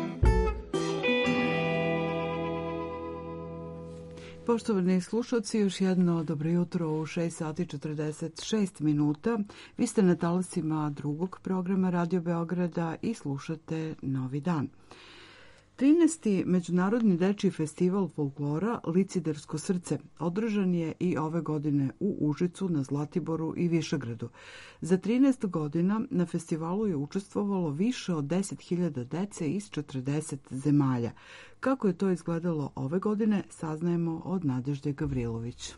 Poštovani slušalci, još jedno dobro jutro u šest sati četrdeset šest minuta. Vi ste na talasima drugog programa Radio Beograda i slušate Novi dan. trinaesti. Međunarodni dečiji festival folklora Licidersko srce održan je i ove godine u Užicu, na Zlatiboru i Višegradu. Za trinaest godina na festivalu je učestvovalo više od deset hiljada dece iz četrdeset zemalja. Kako je to izgledalo ove godine, saznajemo od Nadežde Gavrilović.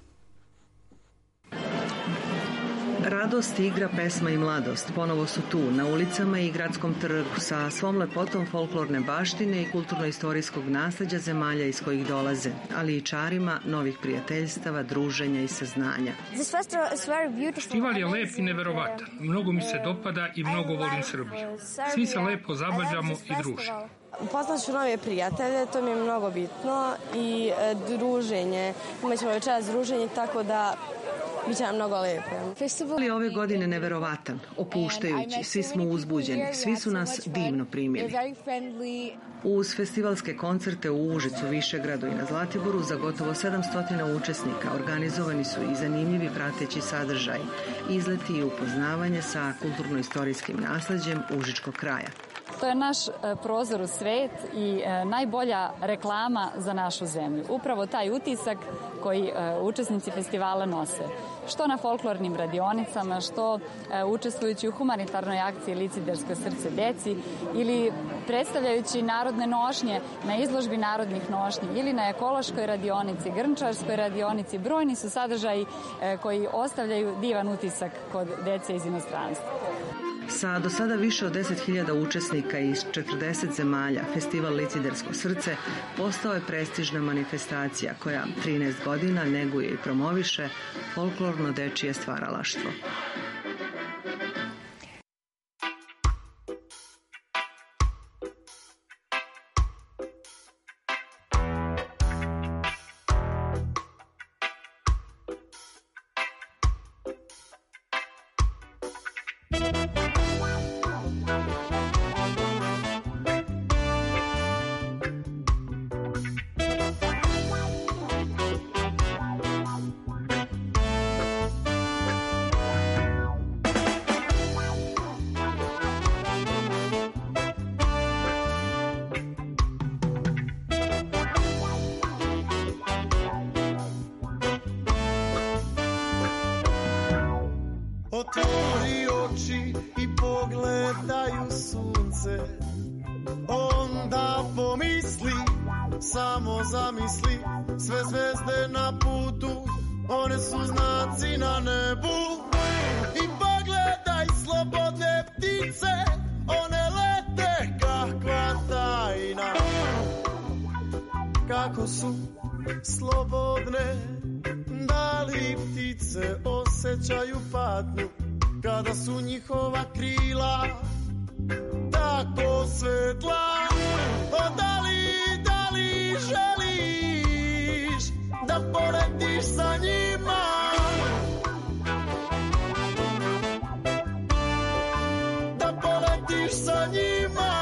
Radost, igra, pesma i mladost ponovo su tu, na ulicama i gradskom trgu, sa svom lepotom folklorne baštine i kulturno-istorijskog nasleđa zemalja iz kojih dolaze, ali i čarima novih prijateljstava, druženja i saznanja. Festival je lep i neverovatan. Mnogo mi se dopada i mnogo volim Srbiju. Svi se lepo zabavljamo i družimo. Upoznat ću nove prijatelje, to mi je mnogo bitno, i e, druženje. Imaćemo večeras druženje, tako da biće nam mnogo lepo. Festival je ove godine neverovatan, opuštajući, svi smo uzbuđeni, svi su nas divno primili. Uz festivalske koncerte u Užicu, Višegradu i na Zlatiboru za gotovo sedamsto učesnika organizovani su i zanimljivi prateći sadržaj, izleti i upoznavanje sa kulturno-istorijskim nasleđem Užičkog kraja. To je naš prozor u svet i najbolja reklama za našu zemlju. Upravo taj utisak koji učesnici festivala nose. Što na folklornim radionicama, što učestvujući u humanitarnoj akciji Licidersko srce deci ili predstavljajući narodne nošnje na izložbi narodnih nošnji ili na ekološkoj radionici, grnčarskoj radionici. Brojni su sadržaji koji ostavljaju divan utisak kod dece iz inostranstva. Sa do sada više od deset hiljada učesnika iz četrdeset zemalja, festival Licidersko srce postao je prestižna manifestacija koja trinaest godina neguje i promoviše folklorno dečije stvaralaštvo. Otvori oči i pogledaju sunce, onda pomisli, samo zamisli, sve zvezde na putu, one su znaci na nebu. I pogledaj slobodne ptice, one lete kakva tajna, kako su slobodne. Da li ptice osjećaju patnju kada su njihova krila tako svetla? O, da li, da li želiš da poletiš sa njima? Da poletiš sa njima?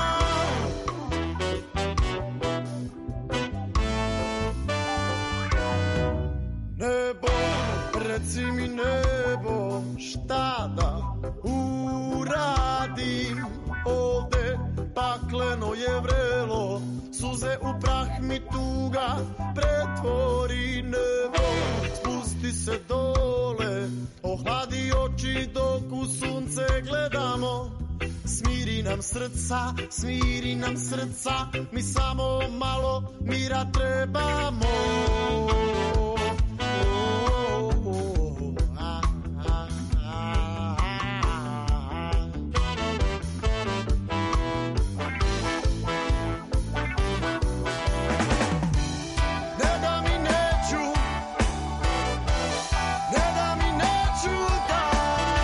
Nebo, reci mi nebo, šta da uradim ovde? Pakleno je vrelo, suze u prah mi tuga pretvori. Nebo, spusti se dole, ohladi oči dok u sunce gledamo. Smiri nam srca, smiri nam srca, mi samo malo mira trebamo. Ne da mi neću,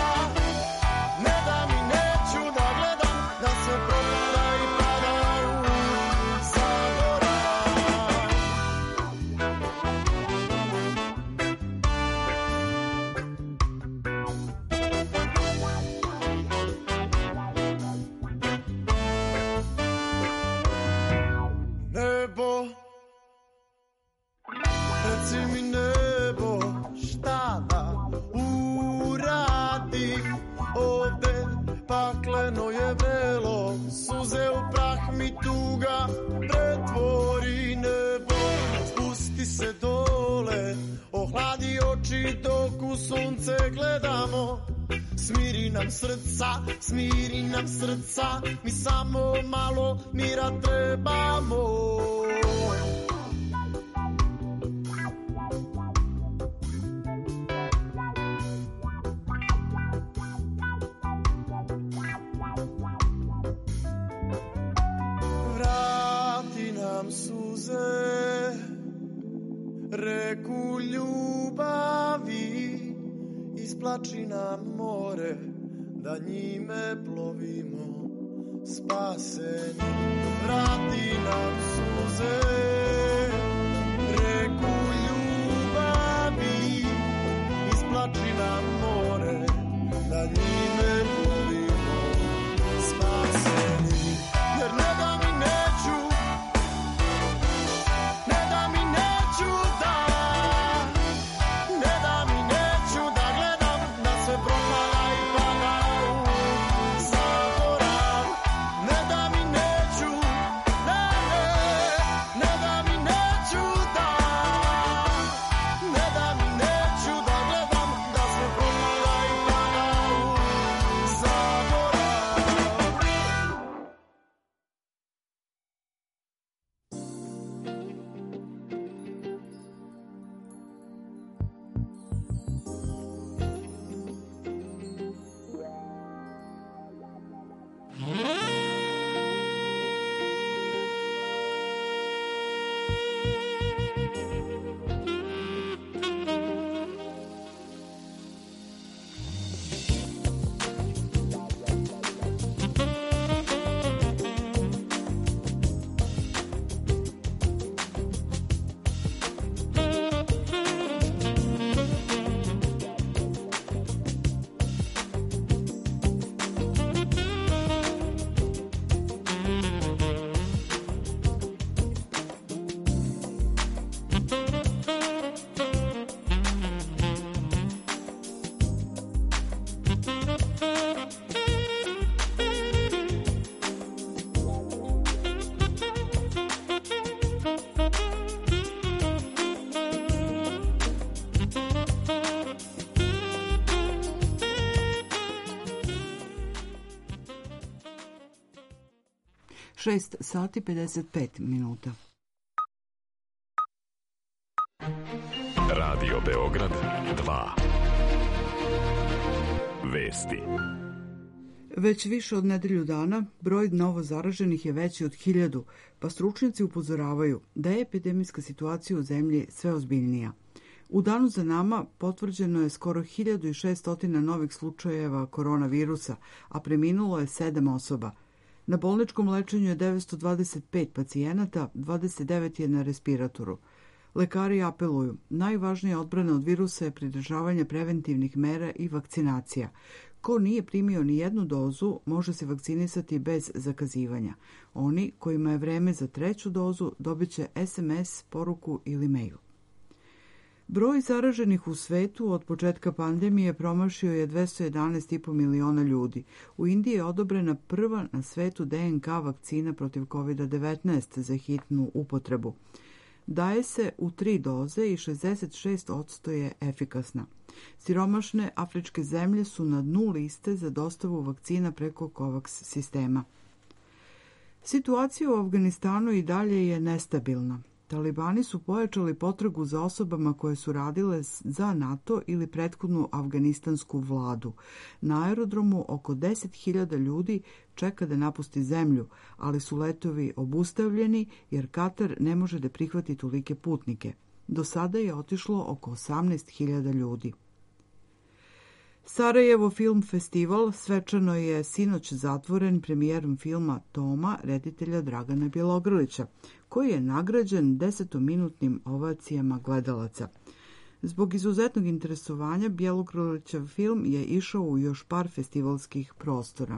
dok u sunce gledamo. Smiri nam srca, smiri nam srca, mi samo malo mira trebamo. Vrati nam suze, reku ljubavi, isplači nam more, da njime plovimo spaseni. Vrati nam suze, reku ljubavi, isplači nam more, da njime plovimo spaseni. Jer ne da mi neću, ne da mi neću da, ne da mi neću da gledam da se propada i pada u zaborav. Ne da mi neću, ne, ne, ne da mi neću da, ne da mi neću da gledam da se propada i pada u zaborav. šest sati pedeset pet minuta. Radio Beograd dva. Vesti. Već više od nedelju dana broj novo zaraženih je veći od hiljadu, pa stručnjaci upozoravaju da je epidemijska situacija u zemlji sve ozbiljnija. U danu za nama potvrđeno je skoro hiljadu šessto novih slučajeva koronavirusa, a preminulo je sedam osoba. Na bolničkom lečenju je devetsto dvadeset pet pacijenata, dvadeset devet je na respiratoru. Lekari apeluju, najvažnija odbrana od virusa je pridržavanje preventivnih mera i vakcinacija. Ko nije primio ni jednu dozu, može se vakcinisati bez zakazivanja. Oni kojima je vreme za treću dozu dobit će es em es, poruku ili mail. Broj zaraženih u svetu od početka pandemije promašio je dvesta jedanaest i po miliona ljudi. U Indiji je odobrena prva na svetu de en ka vakcina protiv kovid devetnaest za hitnu upotrebu. Daje se u tri doze i šezdeset šest posto je efikasna. Siromašne afričke zemlje su na dnu liste za dostavu vakcina preko COVAX sistema. Situacija u Afganistanu i dalje je nestabilna. Talibani su pojačali potragu za osobama koje su radile za NATO ili prethodnu afganistansku vladu. Na aerodromu oko deset hiljada ljudi čeka da napusti zemlju, ali su letovi obustavljeni jer Katar ne može da prihvati tolike putnike. Do sada je otišlo oko osamnaest hiljada ljudi. Sarajevo Film Festival svečano je sinoć zatvoren premijerom filma Toma, reditelja Dragana Bjelogrlića, koji je nagrađen desetominutnim ovacijama gledalaca. Zbog izuzetnog interesovanja Bjelogrlićev film je išao u još par festivalskih prostora.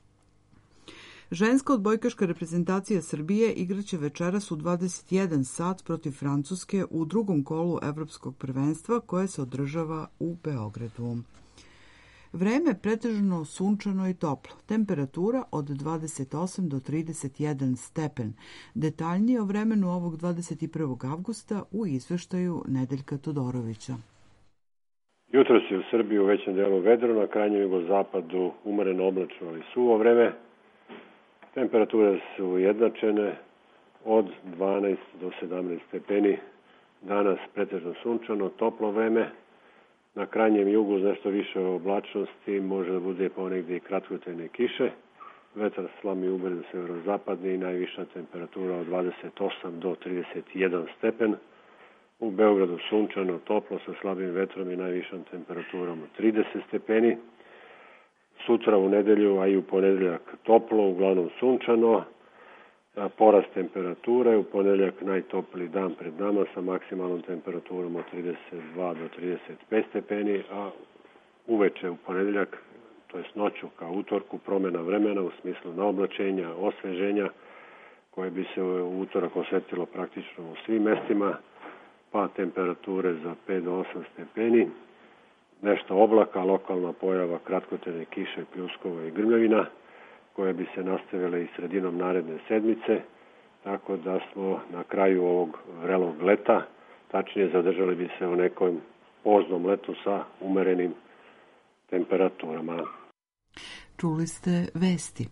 Ženska odbojkaška reprezentacija Srbije igraće večeras u dvadeset jedan sat protiv Francuske u drugom kolu evropskog prvenstva koje se održava u Beogradu. Vreme je pretežno sunčano i toplo. Temperatura od dvadeset osam do trideset jedan stepen. Detaljnije o vremenu ovog dvadeset prvog avgusta u izveštaju Nedeljka Todorovića. Jutros je u Srbiji u većem delu vedro, na krajnjem jugozapadu umereno oblačno, ali suvo vreme. Temperature su ujednačene od dvanaest do sedamnaest stepeni. Danas pretežno sunčano, toplo vreme. Na krajnjem jugu uz nešto više oblačnosti može da bude ponegdje i kratkotrajne kiše. Vetar slami umeren severozapadni i najviša temperatura od dvadeset osam do trideset jedan stepen. U Beogradu sunčano, toplo sa slabim vetrom i najvišom temperaturom od trideset stepeni. Sutra u nedelju, a i u ponedeljak toplo, uglavnom sunčano. Porast temperature, u ponedeljak najtopliji dan pred nama sa maksimalnom temperaturom od trideset dva do trideset pet stepeni, a uveče u ponedeljak, to je noću kao utorku, promjena vremena u smislu naoblačenja, osveženja, koje bi se u utorak osjetilo praktično u svim mestima, pa temperature za pet do osam stepeni, nešto oblaka, lokalna pojava kratkotrajne kiše, pljuskova i grmljavina, koje bi se nastavile i sredinom naredne sedmice, tako da smo na kraju ovog vrelog leta, tačnije zadržali bi se u nekom poznom letu sa umerenim temperaturama. Čuli ste vesti.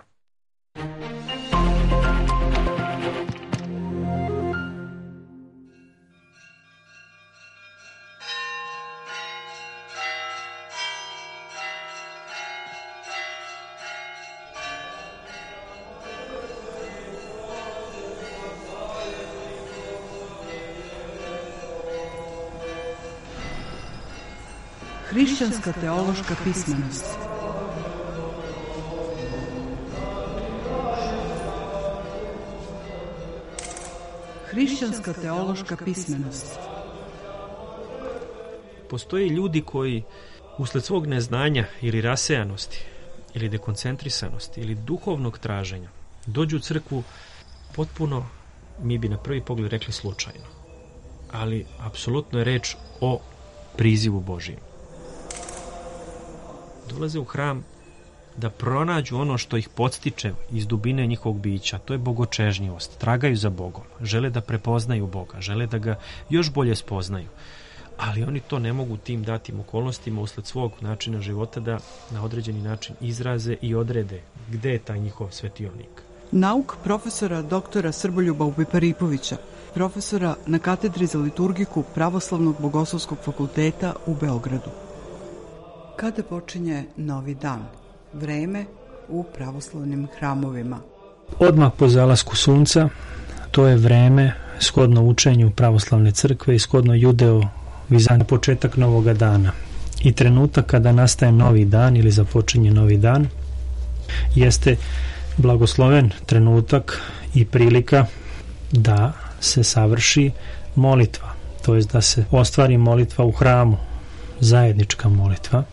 Hrišćanska teološka pismenost. Hrišćanska teološka pismenost. Postoje ljudi koji usled svog neznanja ili rasejanosti ili dekoncentrisanosti ili duhovnog traženja dođu u crkvu potpuno, mi bi na prvi pogled rekli slučajno. Ali apsolutno je reč o prizivu Božijem. Dolaze u hram da pronađu ono što ih podstiče iz dubine njihovog bića, to je bogočežnjivost, tragaju za Bogom, žele da prepoznaju Boga, žele da ga još bolje spoznaju, ali oni to ne mogu tim datim okolnostima usled svog načina života da na određeni način izraze i odrede gde je taj njihov svetionik. Nauk profesora doktora Srboljuba Upiparipovića, profesora na katedri za liturgiku Pravoslavnog bogoslovskog fakulteta u Beogradu. Kada počinje novi dan? Vreme u pravoslavnim hramovima. Odmah po zalasku sunca, to je vreme shodno učenju pravoslavne crkve i shodno judeo-vizantijskom početak novoga dana. I trenutak kada nastaje novi dan ili započinje novi dan jeste blagosloven trenutak i prilika da se savrši molitva, to jest da se ostvari molitva u hramu, zajednička molitva.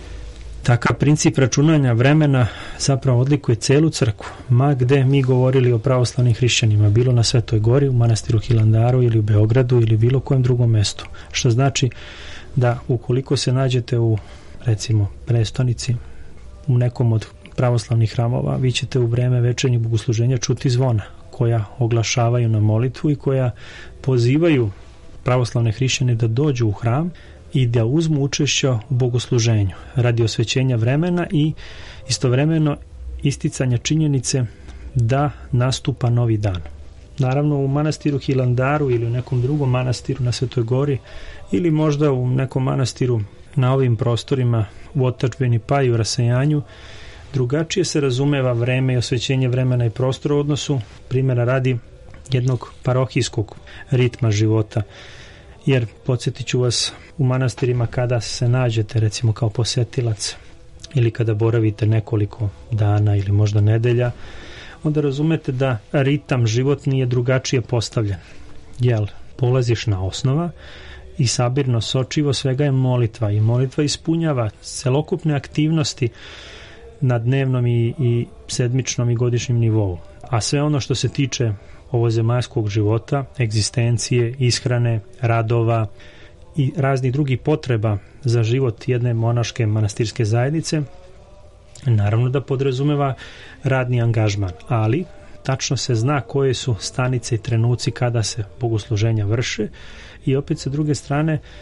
Takav princip računanja vremena zapravo odlikuje celu crkvu, ma gde mi govorili o pravoslavnim hrišćanima, bilo na Svetoj Gori, u manastiru Hilandaru ili u Beogradu ili bilo kojem drugom mestu. Što znači da ukoliko se nađete u, recimo, prestonici, u nekom od pravoslavnih hramova, vi ćete u vreme večernjeg bogosluženja čuti zvona koja oglašavaju na molitvu i koja pozivaju pravoslavne hrišćane da dođu u hram i da uzmu učešće u bogosluženju radi osvećenja vremena i istovremeno isticanja činjenice da nastupa novi dan. Naravno u manastiru Hilandaru ili u nekom drugom manastiru na Svetoj Gori ili možda u nekom manastiru na ovim prostorima u otadžbini pa i u rasejanju drugačije se razumeva vreme i osvećenje vremena i prostora u odnosu, primjera radi, jednog parohijskog ritma života. Jer, podsjetit ću vas, u manastirima kada se nađete, recimo kao posetilac, ili kada boravite nekoliko dana ili možda nedelja, onda razumete da ritam životni je drugačije postavljen. Jel, polaziš na osnova i sabirno sočivo svega je molitva i molitva ispunjava celokupne aktivnosti na dnevnom i, i sedmičnom i godišnjem nivou. A sve ono što se tiče ovozemaljskog života, egzistencije, ishrane, radova i raznih drugih potreba za život jedne monaške manastirske zajednice, naravno da podrazumeva radni angažman, ali tačno se zna koje su stanice i trenuci kada se bogosluženja vrše i opet sa druge strane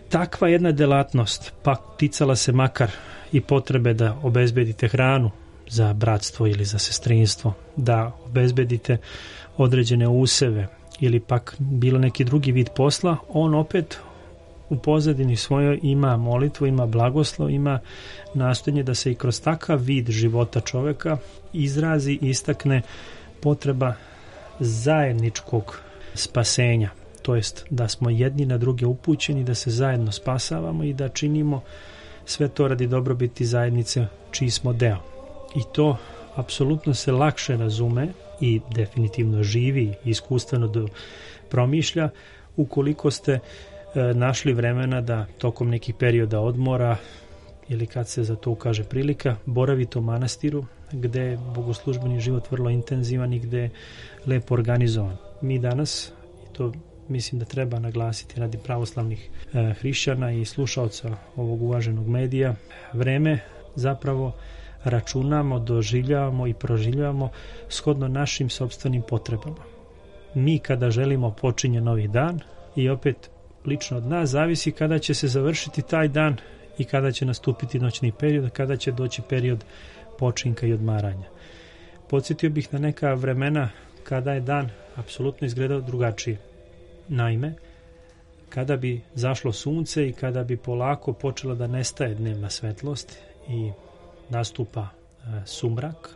takva jedna delatnost, pa ticala se makar i potrebe da obezbedite hranu za bratstvo ili za sestrinstvo, da obezbedite određene useve ili pak bilo neki drugi vid posla, on opet u pozadini svojoj ima molitvu, ima blagoslov, ima nastojanje da se i kroz takav vid života čoveka izrazi i istakne potreba zajedničkog spasenja, to jest da smo jedni na druge upućeni, da se zajedno spasavamo i da činimo sve to radi dobrobiti zajednice čiji smo deo. I to apsolutno se lakše razume i definitivno živi, iskustveno do promišlja, ukoliko ste e, našli vremena da tokom nekih perioda odmora ili kad se za to ukaže prilika, boravite u manastiru gde je bogoslužbeni život vrlo intenzivan i gde je lepo organizovan. Mi danas, i to mislim da treba naglasiti radi pravoslavnih e, hrišćana i slušaoca ovog uvaženog medija, vreme zapravo računamo, doživljavamo i proživljavamo shodno našim sopstvenim potrebama. Mi kada želimo počinje novi dan i opet lično od nas zavisi kada će se završiti taj dan i kada će nastupiti noćni period, kada će doći period počinka i odmaranja. Podsjetio bih na neka vremena kada je dan apsolutno izgledao drugačije. Naime, kada bi zašlo sunce i kada bi polako počela da nestaje dnevna svetlost i nastupa e, sumrak,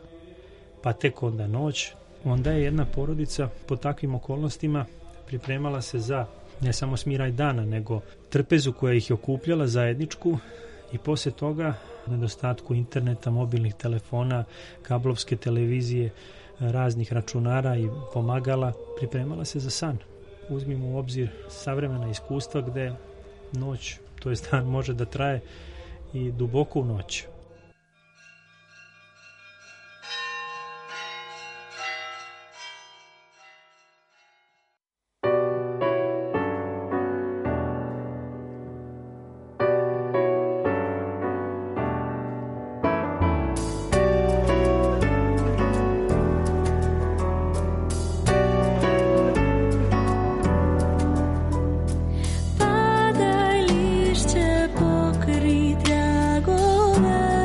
pa tek onda noć, onda je jedna porodica po takvim okolnostima pripremala se za ne samo smiraj dana, nego trpezu koja ih je okupljala zajedničku i posle toga nedostatku interneta, mobilnih telefona, kablovske televizije, raznih računara i pomagala, pripremala se za san. Uzmimo u obzir savremena iskustva gde noć, to jest dan, može da traje i duboko u noć. Padaj lišće pokri tragove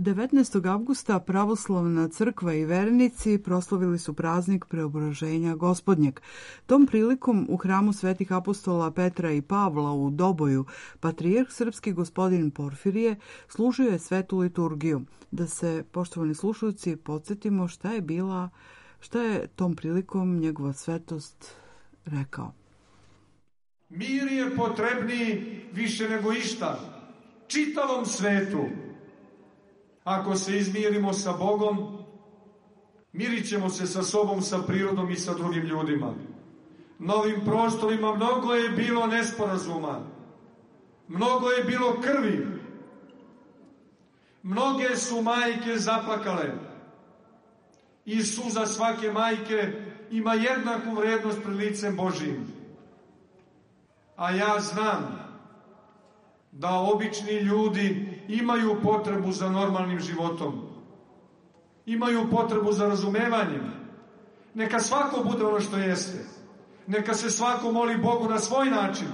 devetnaestog avgusta pravoslavna crkva i vernici proslavili su praznik Preobraženja Gospodnjeg. Tom prilikom u hramu svetih apostola Petra i Pavla u Doboju patrijarh srpski gospodin Porfirije služio je svetu liturgiju. Da se, poštovani slušalci, podsjetimo šta je bila, šta je tom prilikom njegova svetost rekao. Mir je potrebniji više nego išta čitavom svetu. Ako se izmirimo sa Bogom, mirit ćemo se sa sobom, sa prirodom i sa drugim ljudima. Na ovim prostorima mnogo je bilo nesporazuma, mnogo je bilo krvi, mnoge su majke zaplakale i suza svake majke ima jednaku vrednost pred licem Božijim. A ja znam da obični ljudi imaju potrebu za normalnim životom, imaju potrebu za razumevanjem. Neka svako bude ono što jeste, neka se svako moli Bogu na svoj način,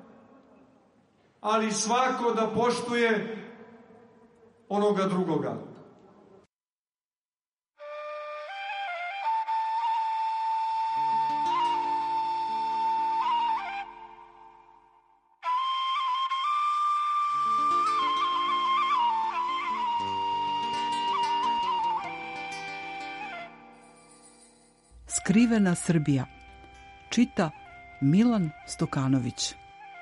ali svako da poštuje onoga drugoga. Skrivena Srbija. Čita Milan Stokanović.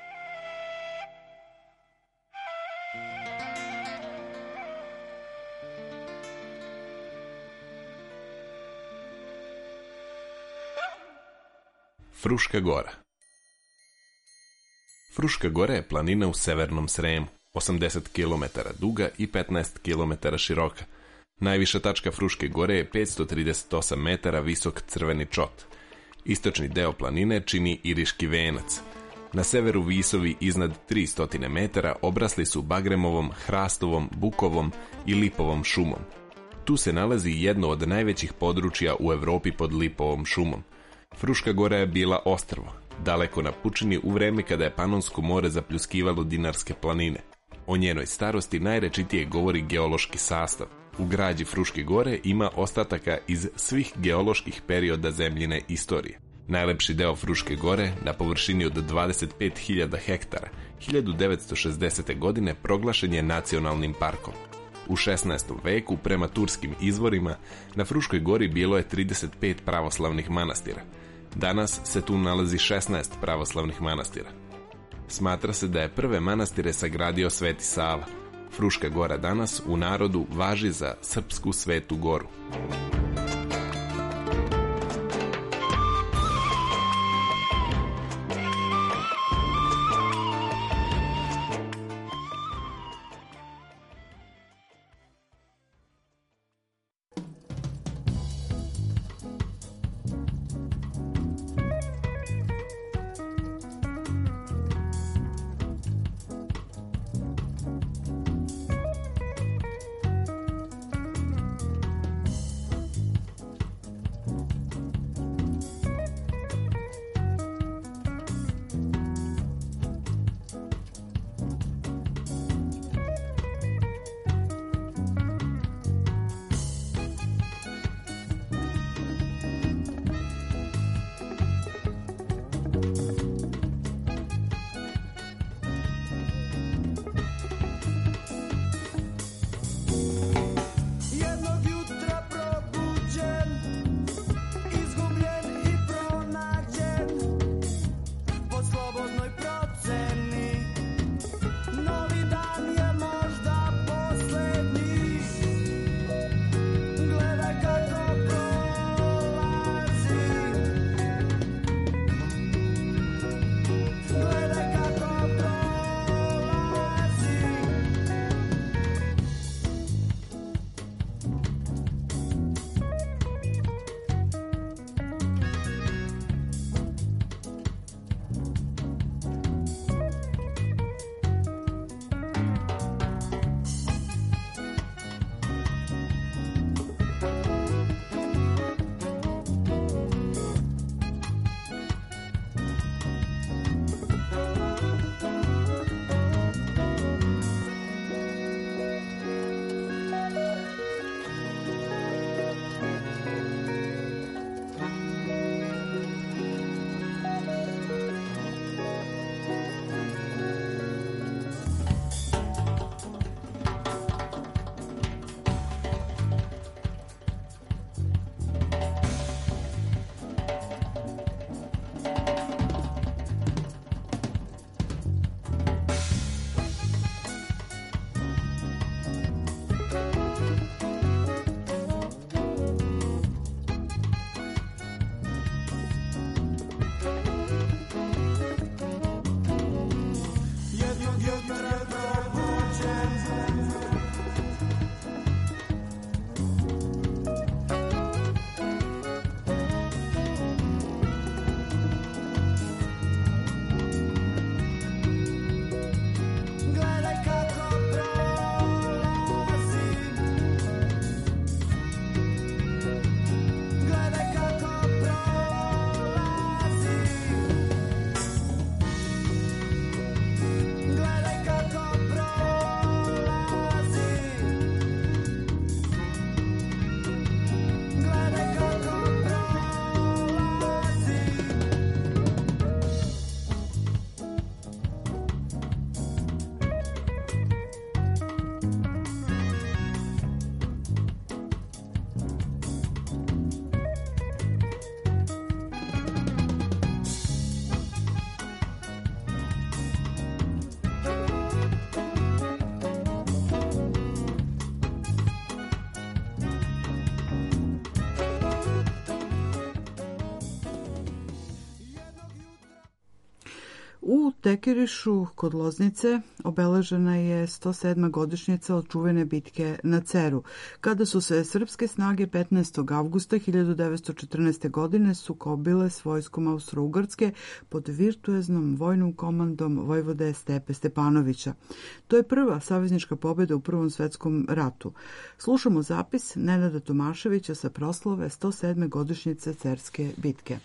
Fruška gora. Fruška gora je planina u severnom Sremu, osamdeset kilometara duga i petnaest kilometara široka. Najviša tačka Fruške gore je petsto trideset osam metara visok Crveni čot. Istočni deo planine čini Iriški venac. Na severu visovi iznad tristo metara obrasli su bagremovom, hrastovom, bukovom i lipovom šumom. Tu se nalazi jedno od najvećih područja u Evropi pod lipovom šumom. Fruška gora je bila ostrvo, daleko na pučini u vreme kada je Panonsko more zapljuskivalo Dinarske planine. O njenoj starosti najrečitije govori geološki sastav. U građi Fruške gore ima ostataka iz svih geoloških perioda zemljine istorije. Najlepši deo Fruške gore, na površini od dvadeset pet hiljada hektara, hiljadu devetsto šezdesete. godine proglašen je nacionalnim parkom. U šesnaestom veku, prema turskim izvorima, na Fruškoj gori bilo je trideset pet pravoslavnih manastira. Danas se tu nalazi šesnaest pravoslavnih manastira. Smatra se da je prve manastire sagradio Sveti Sava. Fruška gora danas u narodu važi za srpsku Svetu goru. U Tekirišu kod Loznice obeležena je sto sedma godišnjica od čuvene bitke na Ceru, kada su se srpske snage petnaestog avgusta hiljadu devetsto četrnaeste. godine sukobile s vojskom Austro-Ugarske pod virtuoznom vojnom komandom vojvode Stepe Stepanovića. To je prva saveznička pobjeda u Prvom svetskom ratu. Slušamo zapis Nenada Tomaševića sa proslave sto sedme godišnjice Cerske bitke.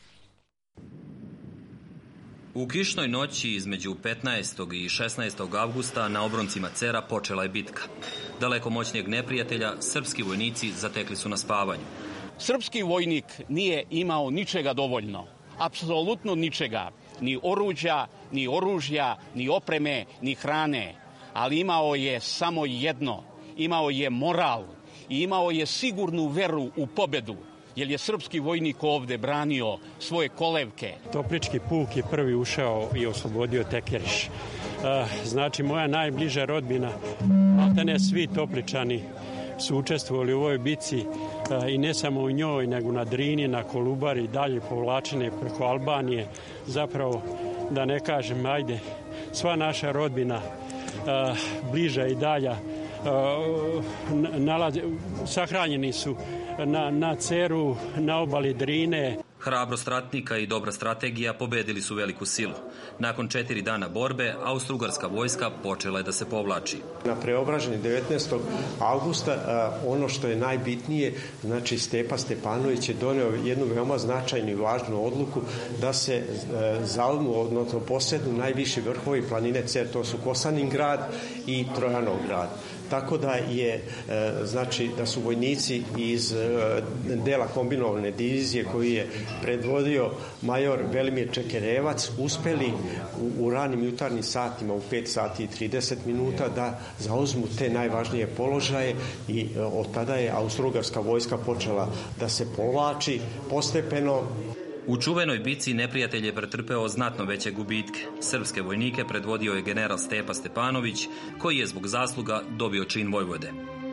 U kišnoj noći između petnaestog i šesnaestog avgusta na obroncima Cera počela je bitka. Daleko moćnijeg neprijatelja srpski vojnici zatekli su na spavanju. Srpski vojnik nije imao ničega dovoljno, apsolutno ničega, ni oruđa, ni oružja, ni opreme, ni hrane, ali imao je samo jedno, imao je moral i imao je sigurnu veru u pobedu. Jer je srpski vojnik ovde branio svoje kolevke. Toplički puk je prvi ušao i oslobodio Tekiriš. Znači, moja najbliža rodbina, maltene svi Topličani su učestvovali u ovoj bici i ne samo u njoj, nego na Drini, na Kolubari, dalje povlačene preko Albanije. Zapravo, da ne kažem, ajde, sva naša rodbina, bliža i dalja, nalaze, sahranjeni su na, na Ceru, na obali Drine. Hrabrost ratnika i dobra strategija pobedili su veliku silu. Nakon četiri dana borbe, austrougarska vojska počela je da se povlači. Na preobraženi devetnaestog avgusta ono što je najbitnije, znači Stepa Stepanović je doneo jednu veoma značajnu i važnu odluku da se zauzmu, odnosno posednu najviši vrhovi planine Cer, to su Kosaningrad i Trojanov grad. Tako da je, znači, da su vojnici iz dela kombinovane divizije koji je predvodio major Velimir Čekerevac uspeli u, u ranim jutarnjim satima u pet sati i trideset minuta da zauzmu te najvažnije položaje i od tada je austrougarska vojska počela da se povlači postepeno. U čuvenoj bici neprijatelj je pretrpeo znatno veće gubitke. Srpske vojnike predvodio je general Stepa Stepanović, koji je zbog zasluga dobio čin vojvode.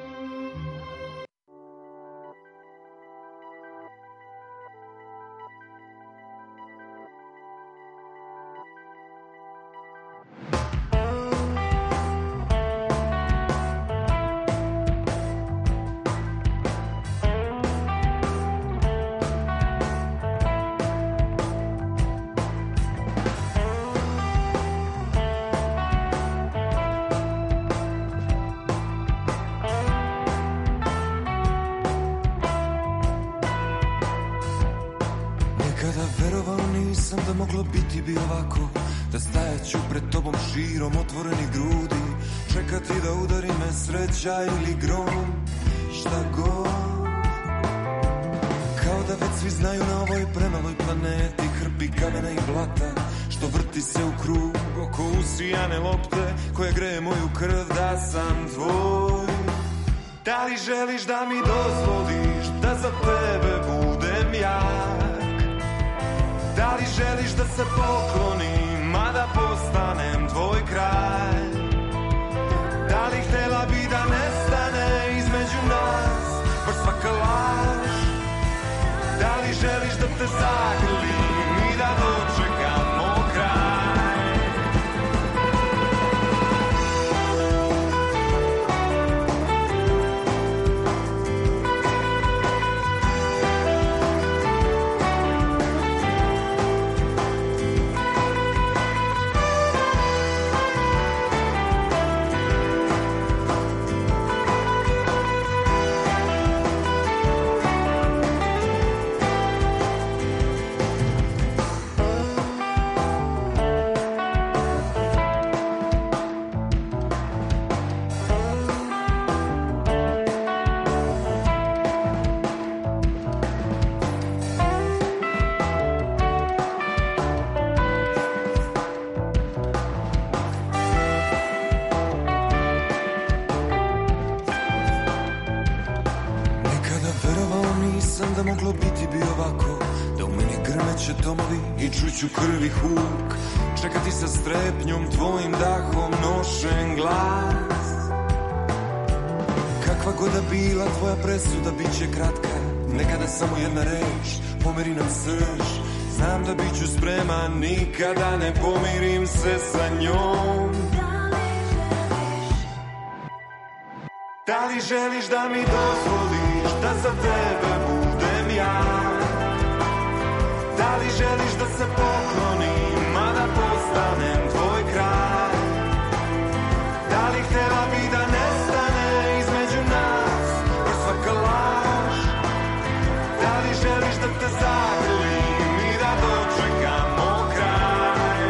Ili grom, šta god. Kao da već svi znaju na ovoj premaloj planeti hrpi kamena i blata, što vrti se u krug oko usijane lopte koje greje moju krv da sam tvoj. Da li želiš da mi dozvoliš da za tebe budem jak? Da li želiš da se poklonim, a da postanem tvoj kralj? Da li htjela bi da nestane između nas baš svaka laž? Da li želiš da te zagrlim i da dočekamo kraj? Čuću krvi huk, čekati sa strepnjom, tvojim dahom nošen glas. Kakva god da bila tvoja presuda, bit će kratka, nekada samo jedna reč, pomeri nam srž. Znam da bit ću spreman, nikada ne pomirim se sa njom. Da li želiš da mi dozvoliš da za tebe budem ja? Da li želiš da se poklonim, a da postanem tvoj kralj? Da li htjela bi da nestane između nas još svaka laž? Da li želiš da te zagrlim i da dočekamo kraj?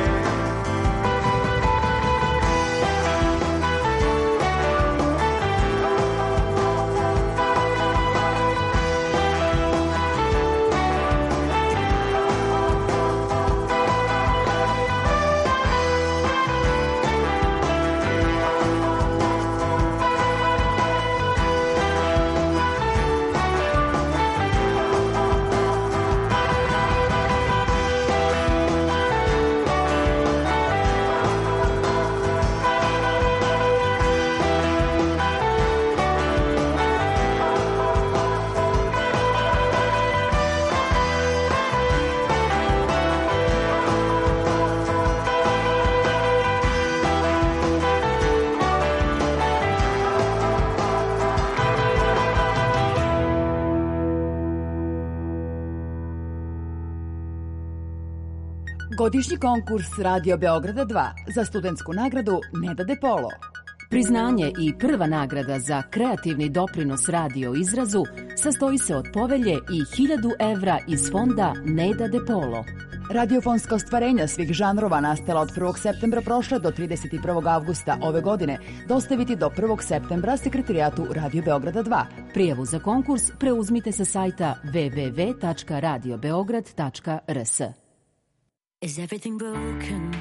Godišnji konkurs Radio Beograda dva za studentsku nagradu Neda De Polo. Priznanje i prva nagrada za kreativni doprinos radio izrazu sastoji se od povelje i hiljadu evra iz fonda Neda De Polo. Radiofonska ostvarenja svih žanrova nastala od prvog septembra prošle do trideset prvog avgusta ove godine dostaviti do prvog septembra sekretarijatu Radio Beograda dva. Prijavu za konkurs preuzmite sa sajta w w w tačka radio beograd tačka r s. Is everything broken?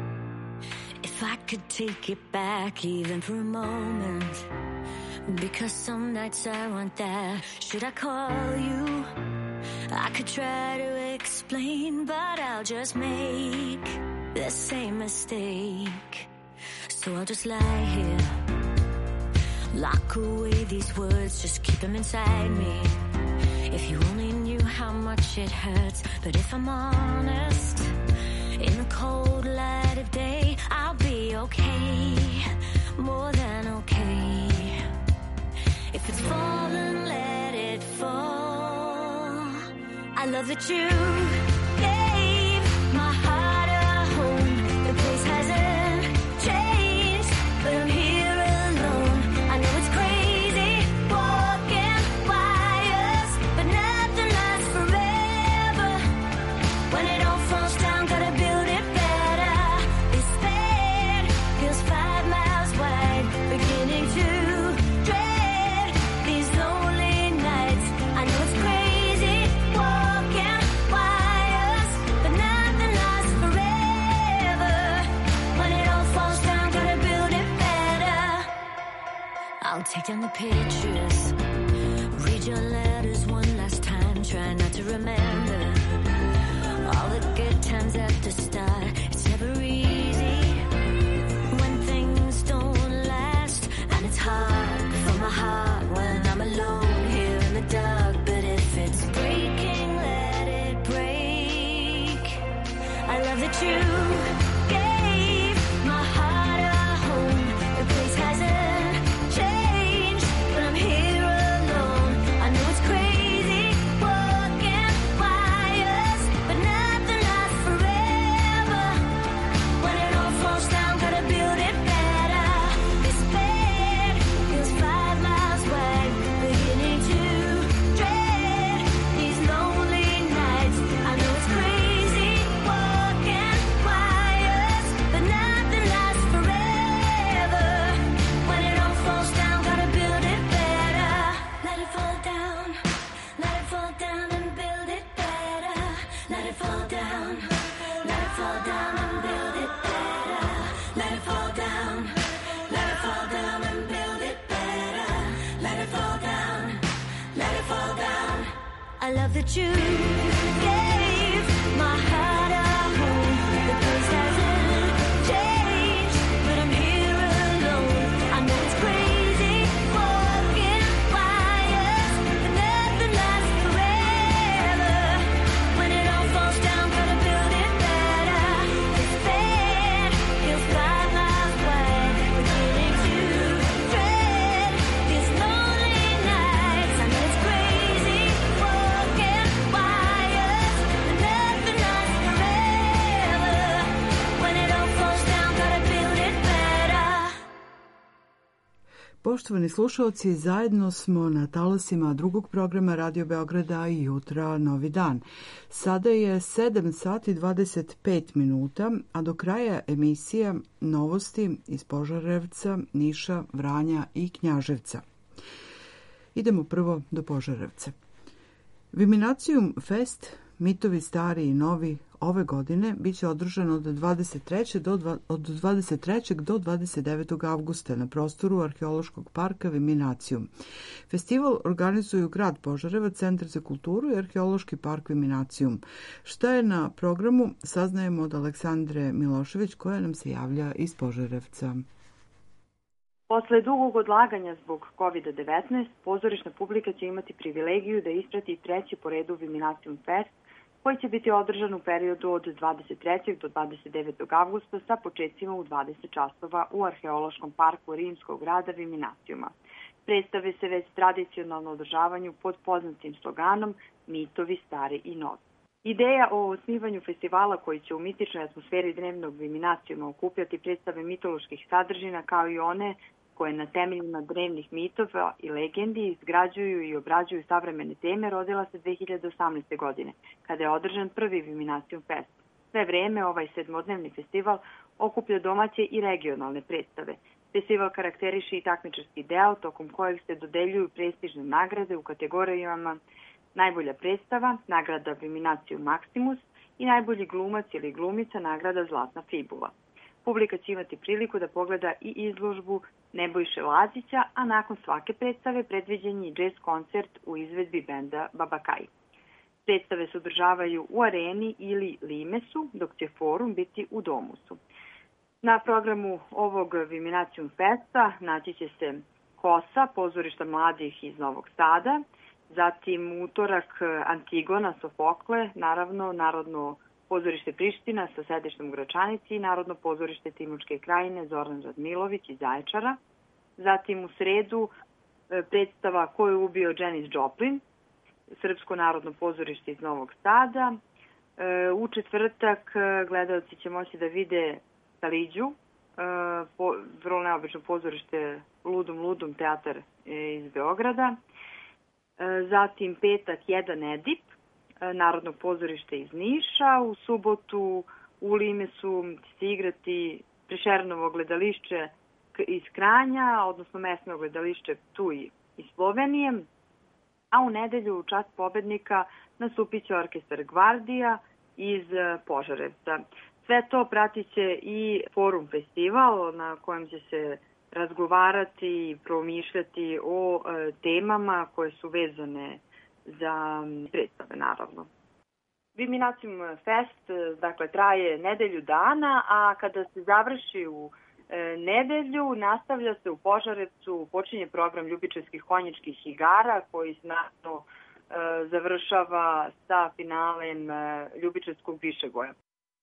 If I could take it back even for a moment, because some nights I want that. Should I call you? I could try to explain, but I'll just make the same mistake. So I'll just lie here, lock away these words, just keep them inside me. If you only knew how much it hurts. But if I'm honest, in the cold light of day, I'll be okay, more than okay. If it's fallen, let it fall. I love that you gave my heart a home. The place hasn't changed, but I'm here alone. I know it's crazy walking wires, but nothing lasts forever. When it all falls down, gotta build it better. This bed feels five miles wide, beginning to dread these lonely nights. I know it's crazy walking wires, but nothing lasts forever. When it all falls down, gotta build it better. I'll take down the pictures, read your letters one last time, try not to remember all the good times at the start. It's never easy when things don't last, and it's hard for my heart when I'm alone here in the dark. But if it's breaking, let it break. I love that you gave my heart a home. The place hasn't changed, but I'm here alone. I know it's crazy walking wires, but nothing lasts forever. When it all falls down, gotta build it better. This bed feels five miles wide, beginning to dread these lonely nights. I know it's crazy walking wires, but nothing lasts forever. When it all falls down, gotta build it better. Let it fall down, let it fall down and build it better. Let it fall down, let it fall down and build it better. Let it fall down, let it fall down and build it better. Let it fall down, let it fall down. I love that you gave my heart a home. The place hasn't changed, but I'm here alone. I know it's crazy walking wires, but nothing lasts forever. When it all falls down, gotta Poštovani slušalci, zajedno smo na talasima drugog programa Radio Beograda i Jutra Novi dan. Sada je sedam sati dvadeset pet minuta, a do kraja emisija novosti iz Požarevca, Niša, Vranja i Knjaževca. Idemo prvo do Požarevca. Viminacijum Fest, mitovi stari i novi, ove godine biće održan od dvadeset trećeg do od dvadeset trećeg do dvadeset devetog avgusta na prostoru Arheološkog parka Viminacijum. Festival organizuju grad Požarevac, Centar za kulturu i Arheološki park Viminacijum. Šta je na programu, saznajemo od Aleksandre Milošević, koja nam se javlja iz Požarevca. Posle dugog odlaganja zbog kovid devetnaest, pozorišna publika će imati privilegiju da isprati treći po redu Viminacijum Fest, koji će biti održan u periodu od dvadeset trećeg do dvadeset devetog avgusta sa početcima u dvadeset časova u Arheološkom parku Rimskog grada Viminacijuma. Predstave se već tradicionalno održavanju pod poznatim sloganom Mitovi stari i novi. Ideja o osnivanju festivala koji će u mitičnoj atmosferi dnevnog Viminacijuma okupljati predstave mitoloških sadržina kao i one koje na temeljima drevnih mitova i legendi izgrađuju i obrađuju savremene teme, rodila se dve hiljade osamnaeste. godine, kada je održan prvi Viminacijum Fest. Sve vreme ovaj sedmodnevni festival okuplja domaće i regionalne predstave. Festival karakteriše i takmičarski deo, tokom kojeg se dodeljuju prestižne nagrade u kategorijama najbolja predstava, nagrada Viminacijum Maximus i najbolji glumac ili glumica, nagrada Zlatna fibula. Publika će imati priliku da pogleda i izložbu Nebojše Lazića, a nakon svake predstave predviđen je džez koncert u izvedbi benda Babakaj. Predstave se održavaju u areni ili Limesu, dok će forum biti u Domusu. Na programu ovog Viminacijum Festa naći će se Kosa, pozorišta mladih iz Novog Sada, zatim utorak Antigona, Sofokle, naravno Narodno pozorište Priština sa sedištem u Gračanici i Narodno pozorište Timočke krajine Zoran Radmilović iz Zaječara. Zatim u sredu predstava Ko je ubio Janis Joplin, Srpsko narodno pozorište iz Novog Sada. U četvrtak gledalci će moći da vide Saliđu, vrlo neobično pozorište Ludum Ludum teatar iz Beograda. Zatim petak jedan Edip, Narodnog pozorišta iz Niša. U subotu u Limesu će se igrati Prešernovo gledališće iz Kranja, odnosno mesno gledališće Ptuj iz Slovenije, a u nedelju u čast pobednika nastupit će orkestar Gvardija iz Požarevca. Sve to pratit će i forum festival na kojem će se razgovarati i promišljati o e, temama koje su vezane za predstave, naravno. Viminacijum Fest, dakle, traje nedelju dana, a kada se završi u e, nedelju, nastavlja se u Požarevcu, počinje program ljubičevskih konjičkih igara, koji se naravno e, završava sa finalem e, ljubičevskog višegoja.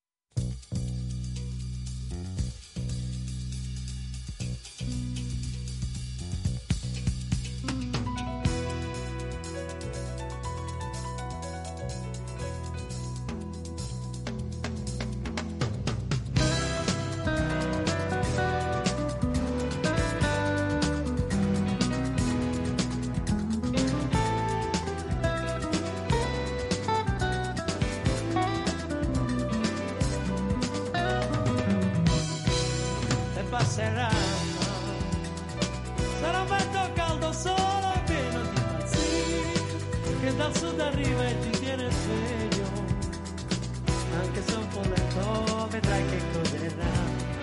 Sarà un vento caldo solo pieno di pazzia che dal sud arriva e ti tiene sveglio, anche se un po' lento vedrai che goderà,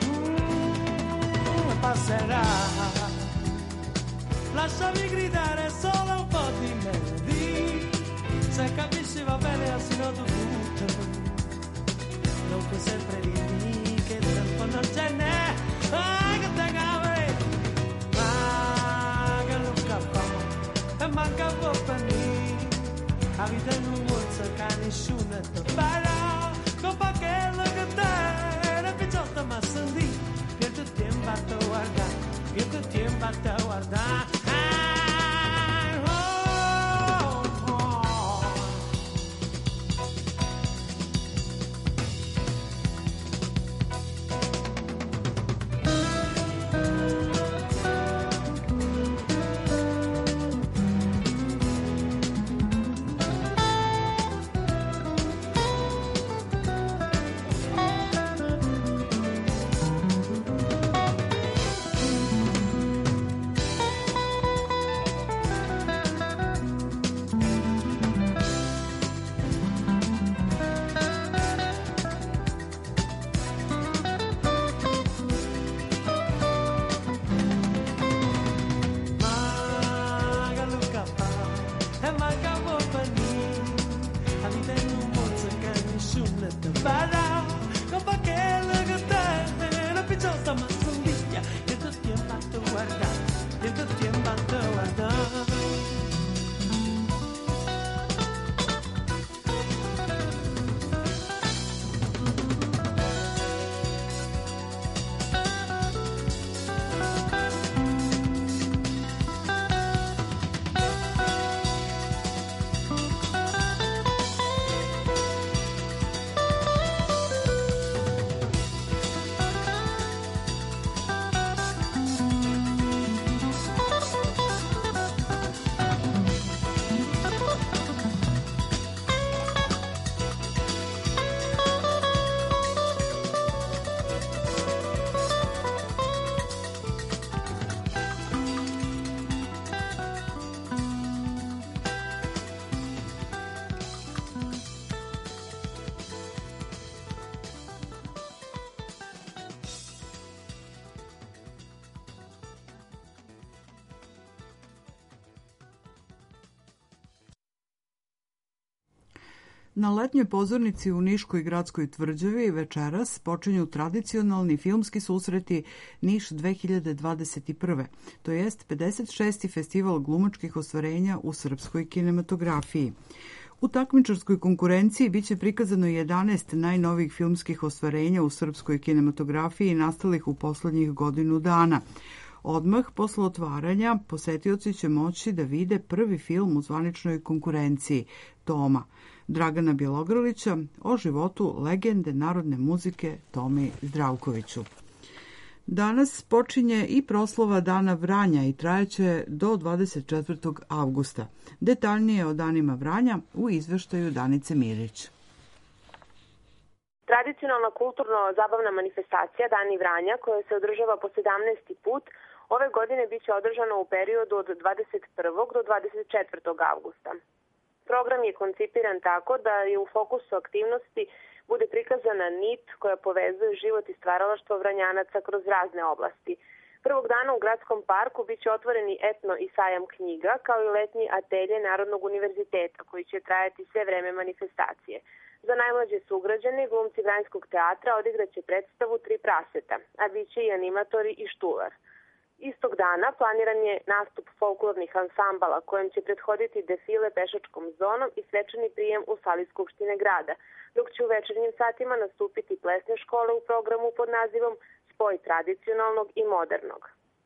mm, passerà. Lasciami gridare solo un po' di melodie, se capisci va bene asino tutto, non puoi sempre dirmi che il tempo non ce n'è. Ai che te cave, ma che non capò, e manca un po' per me. La vita in un mozzo che nessuno ti farà, con quello che te era picciotta ma sentì, io ti tempo a te guardare, io ti tempo a te guardare. Na letnjoj pozornici u Niškoj gradskoj tvrđavi večeras počinju tradicionalni filmski susreti Niš dve hiljade dvadeset prve. To jest pedeset šesti festival glumačkih ostvarenja u srpskoj kinematografiji. U takmičarskoj konkurenciji biće prikazano jedanaest najnovijih filmskih ostvarenja u srpskoj kinematografiji nastalih u poslednjih godinu dana. Odmah posle otvaranja posetioci će moći da vide prvi film u zvaničnoj konkurenciji Toma Dragana Bjelogrlića o životu legende narodne muzike Tomi Zdravkoviću. Danas počinje i proslava Dana Vranja i trajaće do dvadeset četvrtog avgusta. Detaljnije o danima Vranja u izveštaju Danice Mirić. Tradicionalna kulturno-zabavna manifestacija Dani Vranja, koja se održava po sedamnaesti put, ove godine biće održana u periodu od dvadeset prvog do dvadeset četvrtog avgusta. Program je koncipiran tako da je u fokusu aktivnosti bude prikazana nit koja povezuje život i stvaralaštvo Vranjanaca kroz razne oblasti. Prvog dana u Gradskom parku biće otvoreni etno i sajam knjiga, kao i letnji atelje Narodnog univerziteta, koji će trajati sve vreme manifestacije. Za najmlađe sugrađane glumci Vranjskog teatra odigraće predstavu Tri praseta, a bit će i animatori i štular. Istog dana planiran je nastup folklornih ansambala kojem će prethoditi defile pešačkom zonom i svečani prijem u sali Skupštine grada, dok će u večernjim satima nastupiti plesne škole u programu pod nazivom Spoj tradicionalnog i modernog.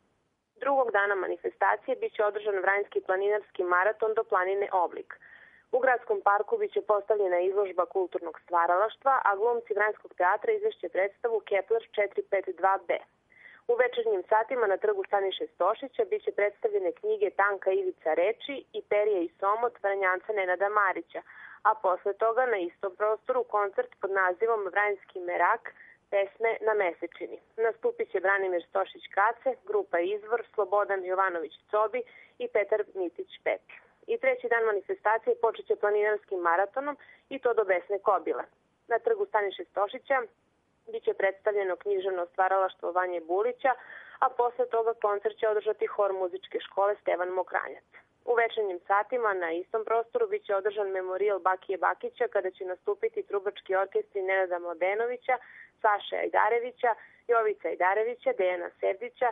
Drugog dana manifestacije biće održan Vranjski planinarski maraton do planine Oblik. U Gradskom parku biće postavljena izložba kulturnog stvaralaštva, a glumci Vranjskog teatra izvešće predstavu Kepler četiri pet dva be. U večernjim satima na trgu Staniše Stošića biće predstavljene knjige Tanka Ivica Reči i Perije i Somot Vranjanca Nenada Marića, a posle toga na istom prostoru koncert pod nazivom Vranjski merak, pesme na mesečini. Nastupit će Branimir Stošić Kace, grupa Izvor, Slobodan Jovanović Cobi i Petar Mitić Pepi. I treći dan manifestacije počeće planinarskim maratonom i to do Besne Kobile. Na trgu Staniše Stošića biće predstavljeno književno stvaralaštvo Vanje Bulića, a posle toga koncert će održati hor muzičke škole Stevan Mokranjac. U večernjim satima na istom prostoru biće održan memorijal Bakije Bakića, kada će nastupiti trubački orkestri Nenada Mladenovića, Saše Ajdarevića, Jovica Ajdarevića, Dejana Sevdića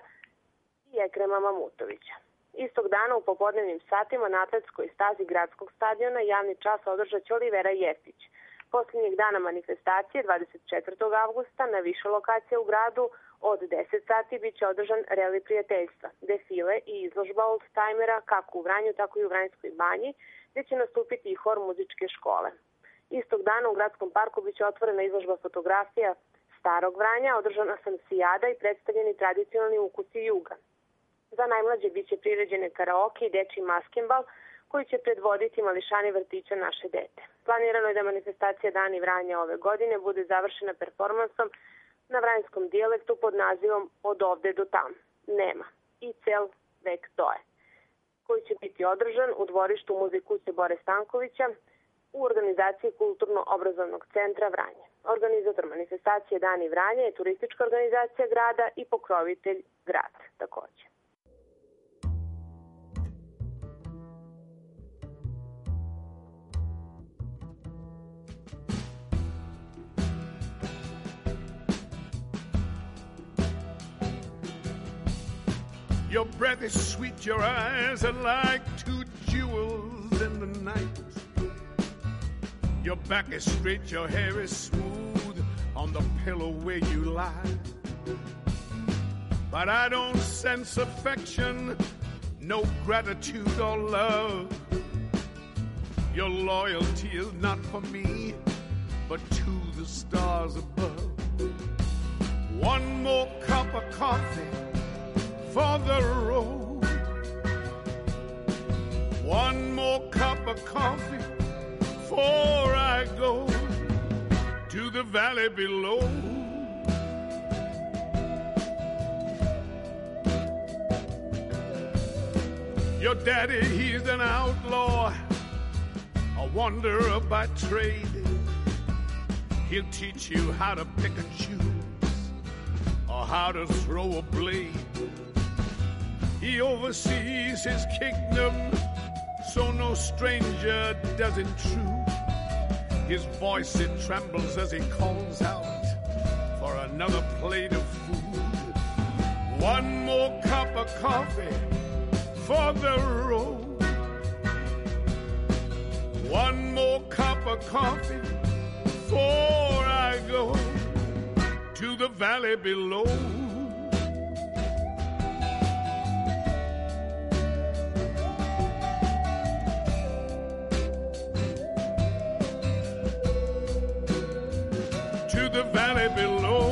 i Ekrema Mamutovića. Istog dana u popodnevnim satima na atletskoj stazi Gradskog stadiona javni čas održat će Olivera Jeftić. Posljednjeg dana manifestacije, dvadeset četvrtog avgusta, na više lokacija u gradu od deset sati biće održan reli prijateljstva, defile i izložba oldtimera kako u Vranju, tako i u Vranjskoj banji, gdje će nastupiti i hor muzičke škole. Istog dana u Gradskom parku biće otvorena izložba fotografija Starog Vranja, održana samsijada i predstavljeni tradicionalni ukusi juga. Za najmlađe biće priređene karaoke i dečji maskembal, koji će predvoditi mališani vrtića Naše dete. Planirano je da manifestacija Dani Vranja ove godine bude završena performansom na vranjskom dijalektu pod nazivom Od ovde do tam. Nema. I cel vek to je. Koji će biti održan u dvorištu Muzikuće Bore Stankovića u organizaciji Kulturno-obrazovnog centra Vranje. Organizator manifestacije Dani Vranja je turistička organizacija grada i pokrovitelj grad takođe. Your breath is sweet, your eyes are like two jewels in the night. Your back is straight, your hair is smooth on the pillow where you lie. But I don't sense affection, no gratitude or love. Your loyalty is not for me, but to the stars above. One more cup of coffee for the road. One more cup of coffee before I go to the valley below. Your daddy, he's an outlaw, a wanderer by trade. He'll teach you how to pick and choose or how to throw a blade. He oversees his kingdom, so no stranger does intrude. His voice, it trembles as he calls out for another plate of food. One more cup of coffee for the road. One more cup of coffee before I go to the valley below. To the valley below.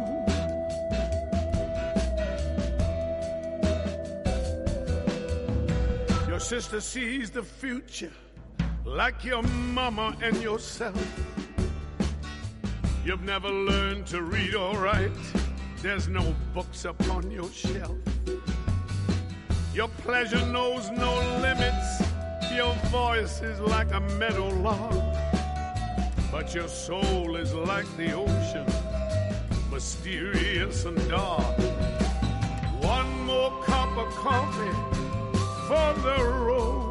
Your sister sees the future like your mama and yourself. You've never learned to read or write. There's no books upon your shelf. Your pleasure knows no limits. Your voice is like a meadow lark. But your soul is like the ocean, mysterious and dark. One more cup of coffee for the road.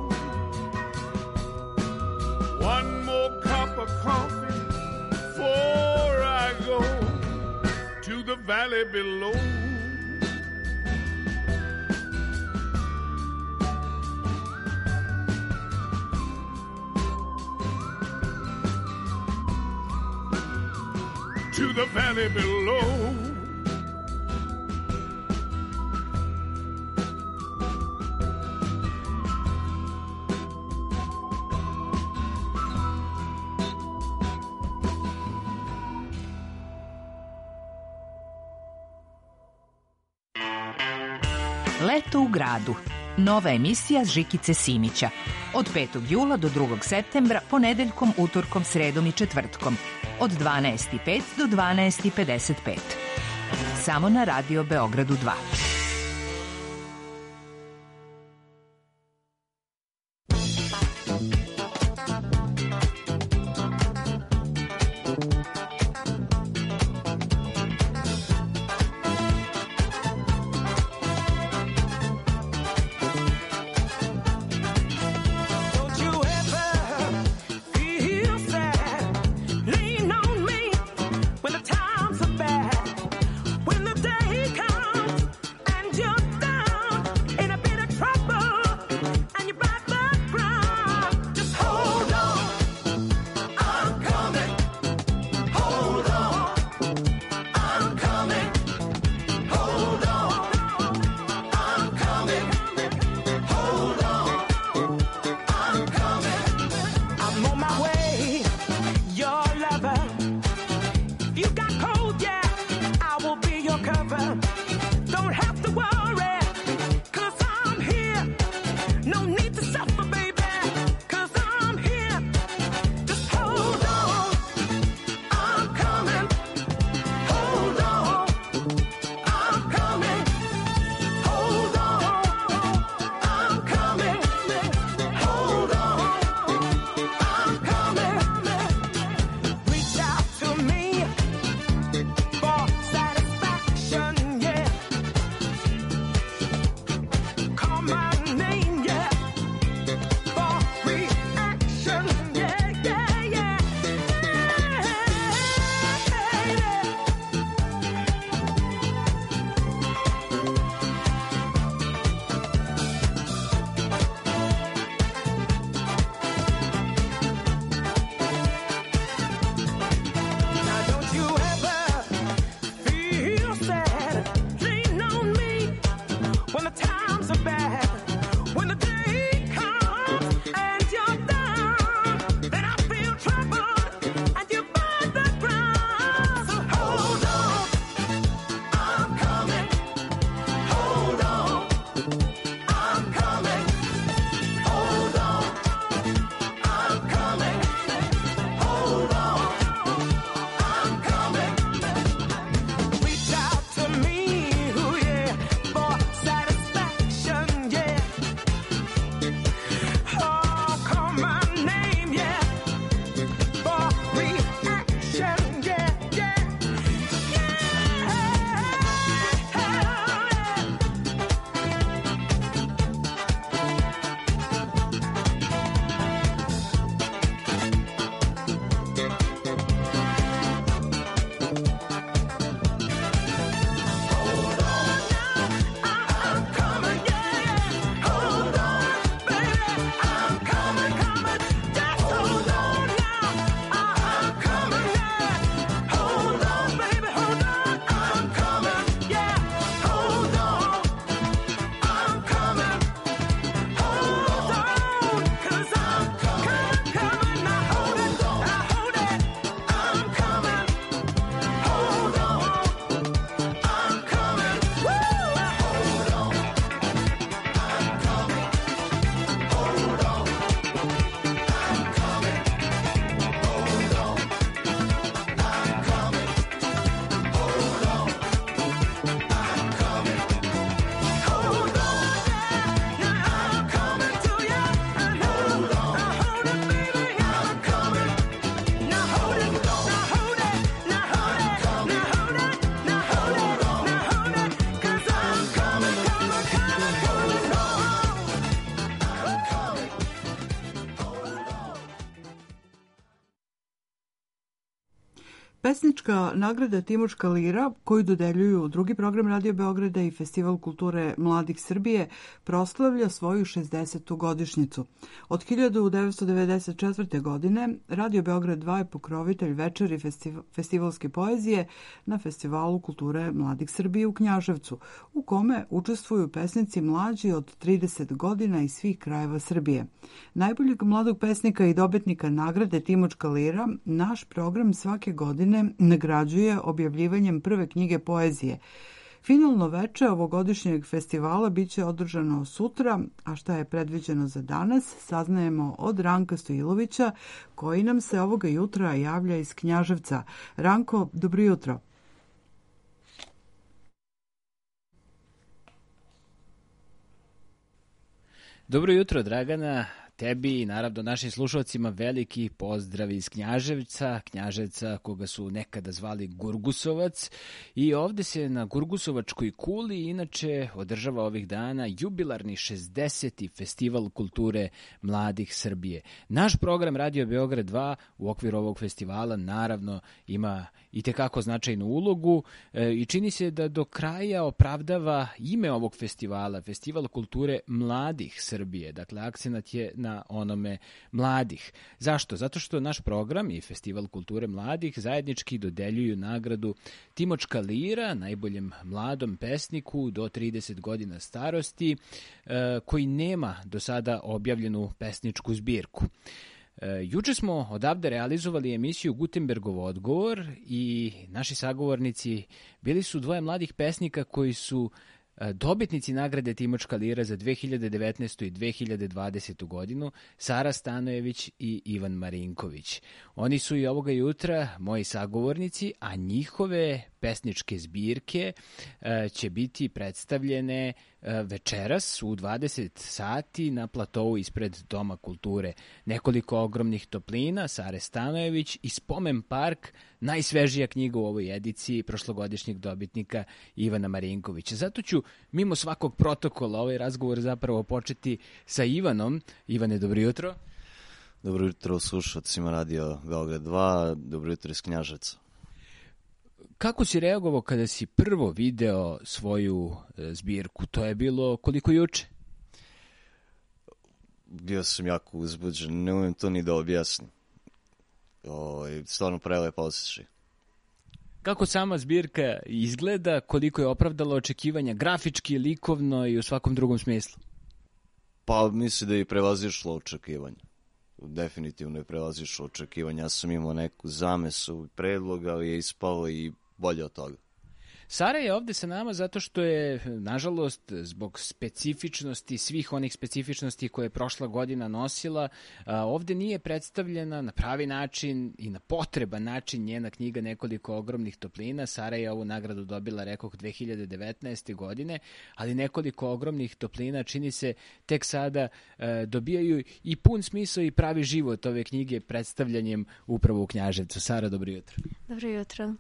One more cup of coffee before I go to the valley below. To the valley below. Leto u gradu. Nova emisija Žikice Simića. Od petog jula do drugog septembra, ponedeljkom, utorkom, sredom i četvrtkom. Od dvanaest i pet do dvanaest i pedeset pet. Samo na Radio Beogradu dva. When the times are bad, when the day comes Pesnička nagrada Timočka lira, koju dodeljuju drugi program Radio Beograda i Festival kulture mladih Srbije, proslavlja svoju šezdesetu godišnjicu. Od hiljadu devetsto devedeset četvrte. godine Radio Beograd dva je pokrovitelj večeri festiv- festivalske poezije na Festivalu kulture mladih Srbije u Knjaževcu, u kome učestvuju pesnici mlađi od trideset godina iz svih krajeva Srbije. Najboljeg mladog pesnika i dobitnika nagrade Timočka lira naš program svake godine nagrađuje objavljivanjem prve knjige poezije. Finalno veče ovogodišnjeg festivala biće održano sutra, a šta je predviđeno za danas saznajemo od Ranka Stojilovića, koji nam se ovoga jutra javlja iz Knjaževca. Ranko, dobro jutro. Dobro jutro, Dragana. Tebi i naravno našim slušalcima veliki pozdrav iz Knjaževca, Knjaževca koga su nekada zvali Gurgusovac, i ovde se na Gurgusovačkoj kuli inače održava ovih dana jubilarni šezdeseti Festival kulture mladih Srbije. Naš program Radio Beograd dva u okviru ovog festivala naravno ima i tekako značajnu ulogu e, i čini se da do kraja opravdava ime ovog festivala, Festival kulture mladih Srbije. Dakle, akcenat je na onome mladih. Zašto? Zato što naš program i Festival kulture mladih zajednički dodeljuju nagradu Timočka lira, najboljem mladom pesniku do trideset godina starosti, e, koji nema do sada objavljenu pesničku zbirku. E, juče smo odavde realizovali emisiju Gutenbergov odgovor i naši sagovornici bili su dvoje mladih pesnika koji su dobitnici nagrade Timočka lira za dve hiljade devetnaestu i dve hiljade dvadesetu. godinu, Sara Stanojević i Ivan Marinković. Oni su i ovoga jutra moji sagovornici, a njihove pesničke zbirke e, će biti predstavljene e, večeras u dvadeset sati na platovu ispred Doma kulture. Nekoliko ogromnih toplina, Sare Stanojević i Spomen park, najsvežija knjiga u ovoj ediciji prošlogodišnjeg dobitnika Ivana Marinkovića. Zato ću mimo svakog protokola ovaj razgovor zapravo početi sa Ivanom. Ivane, dobro jutro. Dobro jutro slušalcima Radio Beograd dva, dobro jutro iz Knjaževca. Kako si reagovao kada si prvo video svoju e, zbirku? To je bilo koliko juče? Bio sam jako uzbuđen, ne umem to ni da objasnim. O, stvarno prelepa osjećaj. Kako sama zbirka izgleda, koliko je opravdala očekivanja grafički, likovno i u svakom drugom smislu? Pa mislim da je prevazišlo očekivanja. Definitivno je prevazišlo očekivanja. Ja sam imao neku zamesu predloga, ali je ispalo i bolje od toga. Sara je ovde sa nama zato što je, nažalost, zbog specifičnosti, svih onih specifičnosti koje je prošla godina nosila, ovde nije predstavljena na pravi način i na potreban način njena knjiga Nekoliko ogromnih toplina. Sara je ovu nagradu dobila, rekoh, dve hiljade devetnaeste. godine, ali Nekoliko ogromnih toplina čini se tek sada dobijaju i pun smisao i pravi život ove knjige predstavljanjem upravo u Knjaževcu. Sara, dobro jutro. Dobro jutro.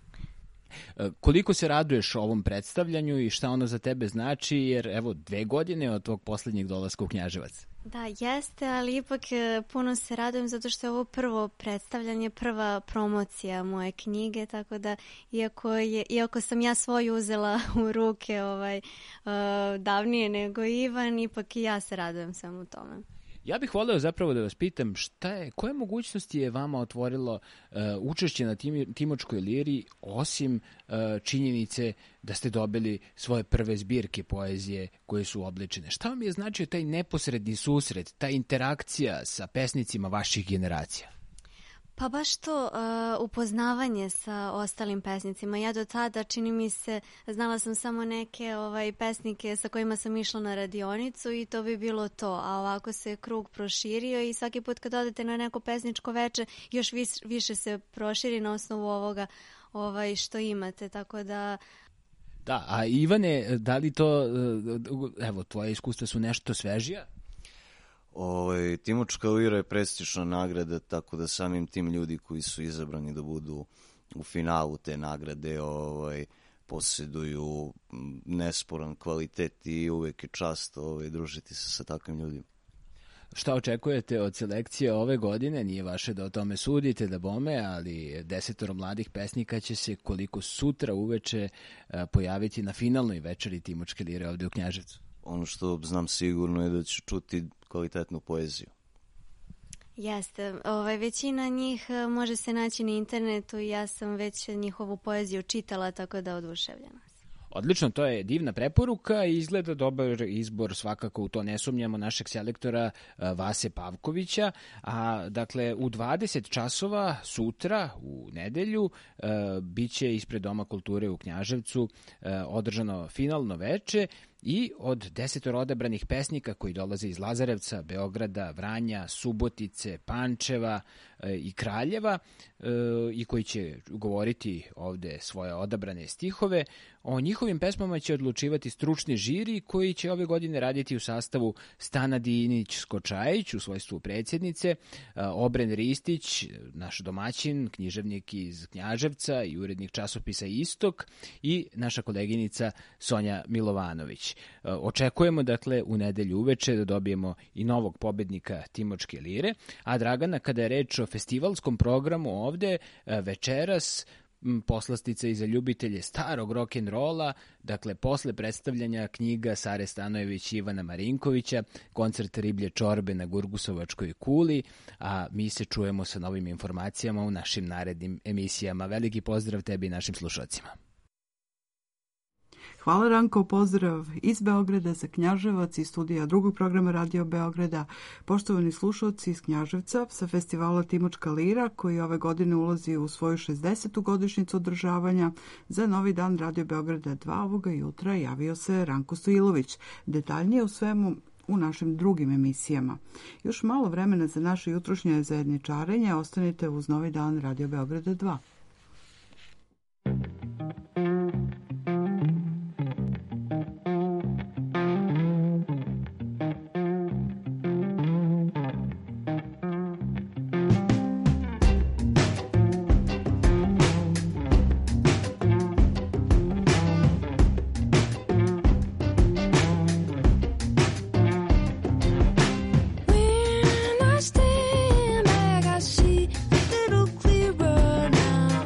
Koliko se raduješ ovom predstavljanju i šta ono za tebe znači, jer evo dve godine od tvog poslednjeg dolaska u Knjaževac. Da, jeste, ali ipak puno se radujem zato što je ovo prvo predstavljanje, prva promocija moje knjige, tako da iako, je, iako sam ja svoju uzela u ruke ovaj, uh, davnije nego Ivan, ipak i ja se radujem samo tome. Ja bih voleo zapravo da vas pitam šta je, koje mogućnosti je vama otvorilo uh, učešće na tim, Timočkoj liri, osim uh, činjenice da ste dobili svoje prve zbirke poezije koje su obličene. Šta vam je značio taj neposredni susret, ta interakcija sa pesnicima vaših generacija? Pa baš to uh, upoznavanje sa ostalim pesnicima. Ja do tada, čini mi se, znala sam samo neke ovaj, pesnike sa kojima sam išla na radionicu i to bi bilo to. A ovako se krug proširio i svaki put kad odete na neko pesničko veče, još vis, više se proširi na osnovu ovoga ovaj, što imate. Tako da... Da, a Ivane, da li to, evo, tvoje iskustva su nešto svežija? Ovaj, Timočka lira je prestižna nagrada, tako da samim tim ljudi koji su izabrani da budu u finalu te nagrade ovaj, posjeduju nesporan kvalitet i uvek je čast ovaj, družiti se sa takvim ljudima. Šta očekujete od selekcije ove godine? Nije vaše da o tome sudite, da bome, ali desetoro mladih pesnika će se koliko sutra uveče pojaviti na finalnoj večeri Timočke lire ovde u Knjaževcu. Ono što znam sigurno je da ću čuti kvalitetnu poeziju. Jeste, ovaj, većina njih može se naći na internetu i ja sam već njihovu poeziju čitala, tako da oduševljena. Odlično, to je divna preporuka i izgleda dobar izbor, svakako u to ne sumnjamo, našeg selektora Vase Pavkovića. A dakle, u dvadeset časova sutra, u nedelju, bit će ispred Doma kulture u Knjaževcu održano finalno veče i od desetoro odabranih pesnika koji dolaze iz Lazarevca, Beograda, Vranja, Subotice, Pančeva i Kraljeva i koji će govoriti ovde svoje odabrane stihove, o njihovim pesmama će odlučivati stručni žiri koji će ove godine raditi u sastavu Stana Dinić-Skočajić u svojstvu predsjednice, Obren Ristić, naš domaćin, književnik iz Knjaževca i urednik časopisa Istok, i naša koleginica Sonja Milovanović. Očekujemo dakle u nedelju uveče da dobijemo i novog pobednika Timočke lire, a Dragana, kada je reč o festivalskom programu ovde, večeras poslastica i za ljubitelje starog rock'n'rolla, dakle posle predstavljanja knjiga Sare Stanojević i Ivana Marinkovića, koncert Riblje čorbe na Gurgusovačkoj kuli, a mi se čujemo sa novim informacijama u našim narednim emisijama. Veliki pozdrav tebi i našim slušalcima. Hvala Ranko, pozdrav iz Beograda za Knjaževac i studija drugog programa Radio Beograda. Poštovani slušalci iz Knjaževca sa festivala Timočka lira, koji ove godine ulazi u svoju šezdesetu godišnjicu održavanja, za Novi dan Radio Beograda dva ovoga jutra javio se Ranko Stojilović. Detaljnije u svemu u našim drugim emisijama. Još malo vremena za naše jutrošnje zajedničarenje. Ostanite uz Novi dan Radio Beograda dva. When I stand back, I see a little clearer now.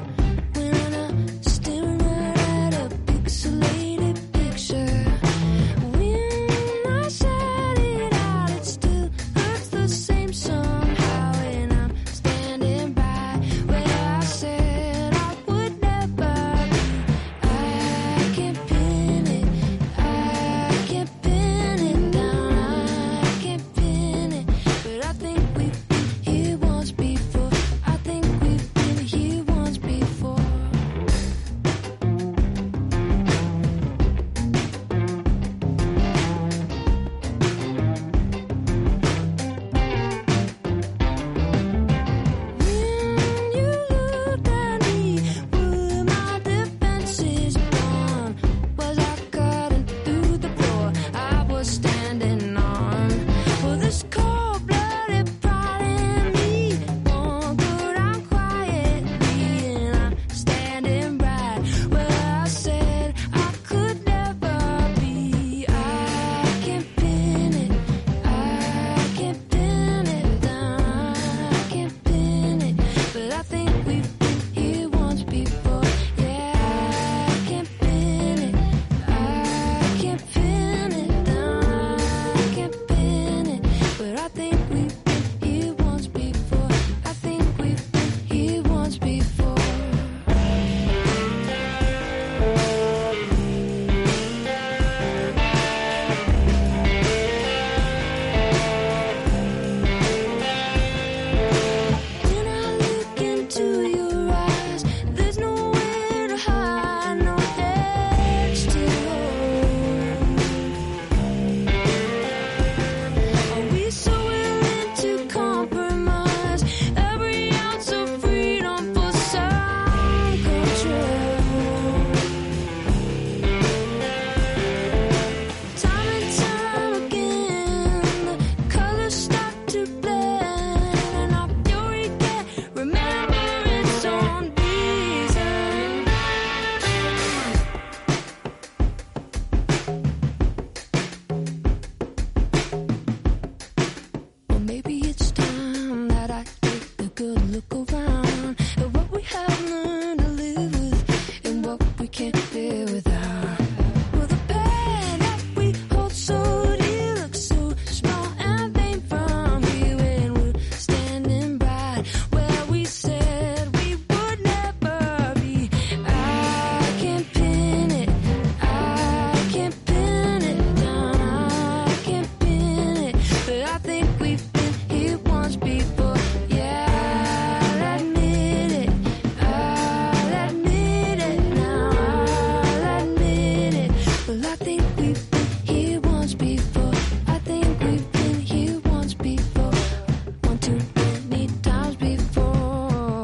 look around at what we have learned to live with and what we can't live without. Well, the bed that we hold so dear looks so small and vain from here when we're standing right where we said we would never be. I can't pin it, I can't pin it down, I can't pin it, but I think we've been here once before. Yeah, I'll admit it, I'll admit it now, I'll admit it. Well, I think we've been here once before. I think we've been here once before. One too many times before.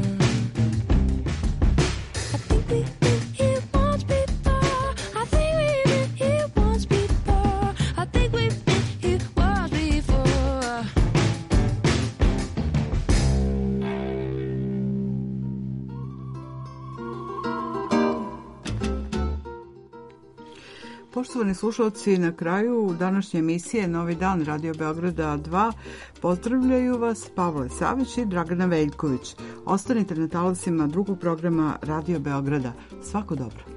I think we've been here once before. I think we've been here once before. I think we've been here once before. Poštovani slušalci, na kraju današnje emisije Novi dan Radio Beograda dva pozdravljaju vas Pavle Savić i Dragana Veljković. Ostanite na talasima drugog programa Radio Beograda. Svako dobro.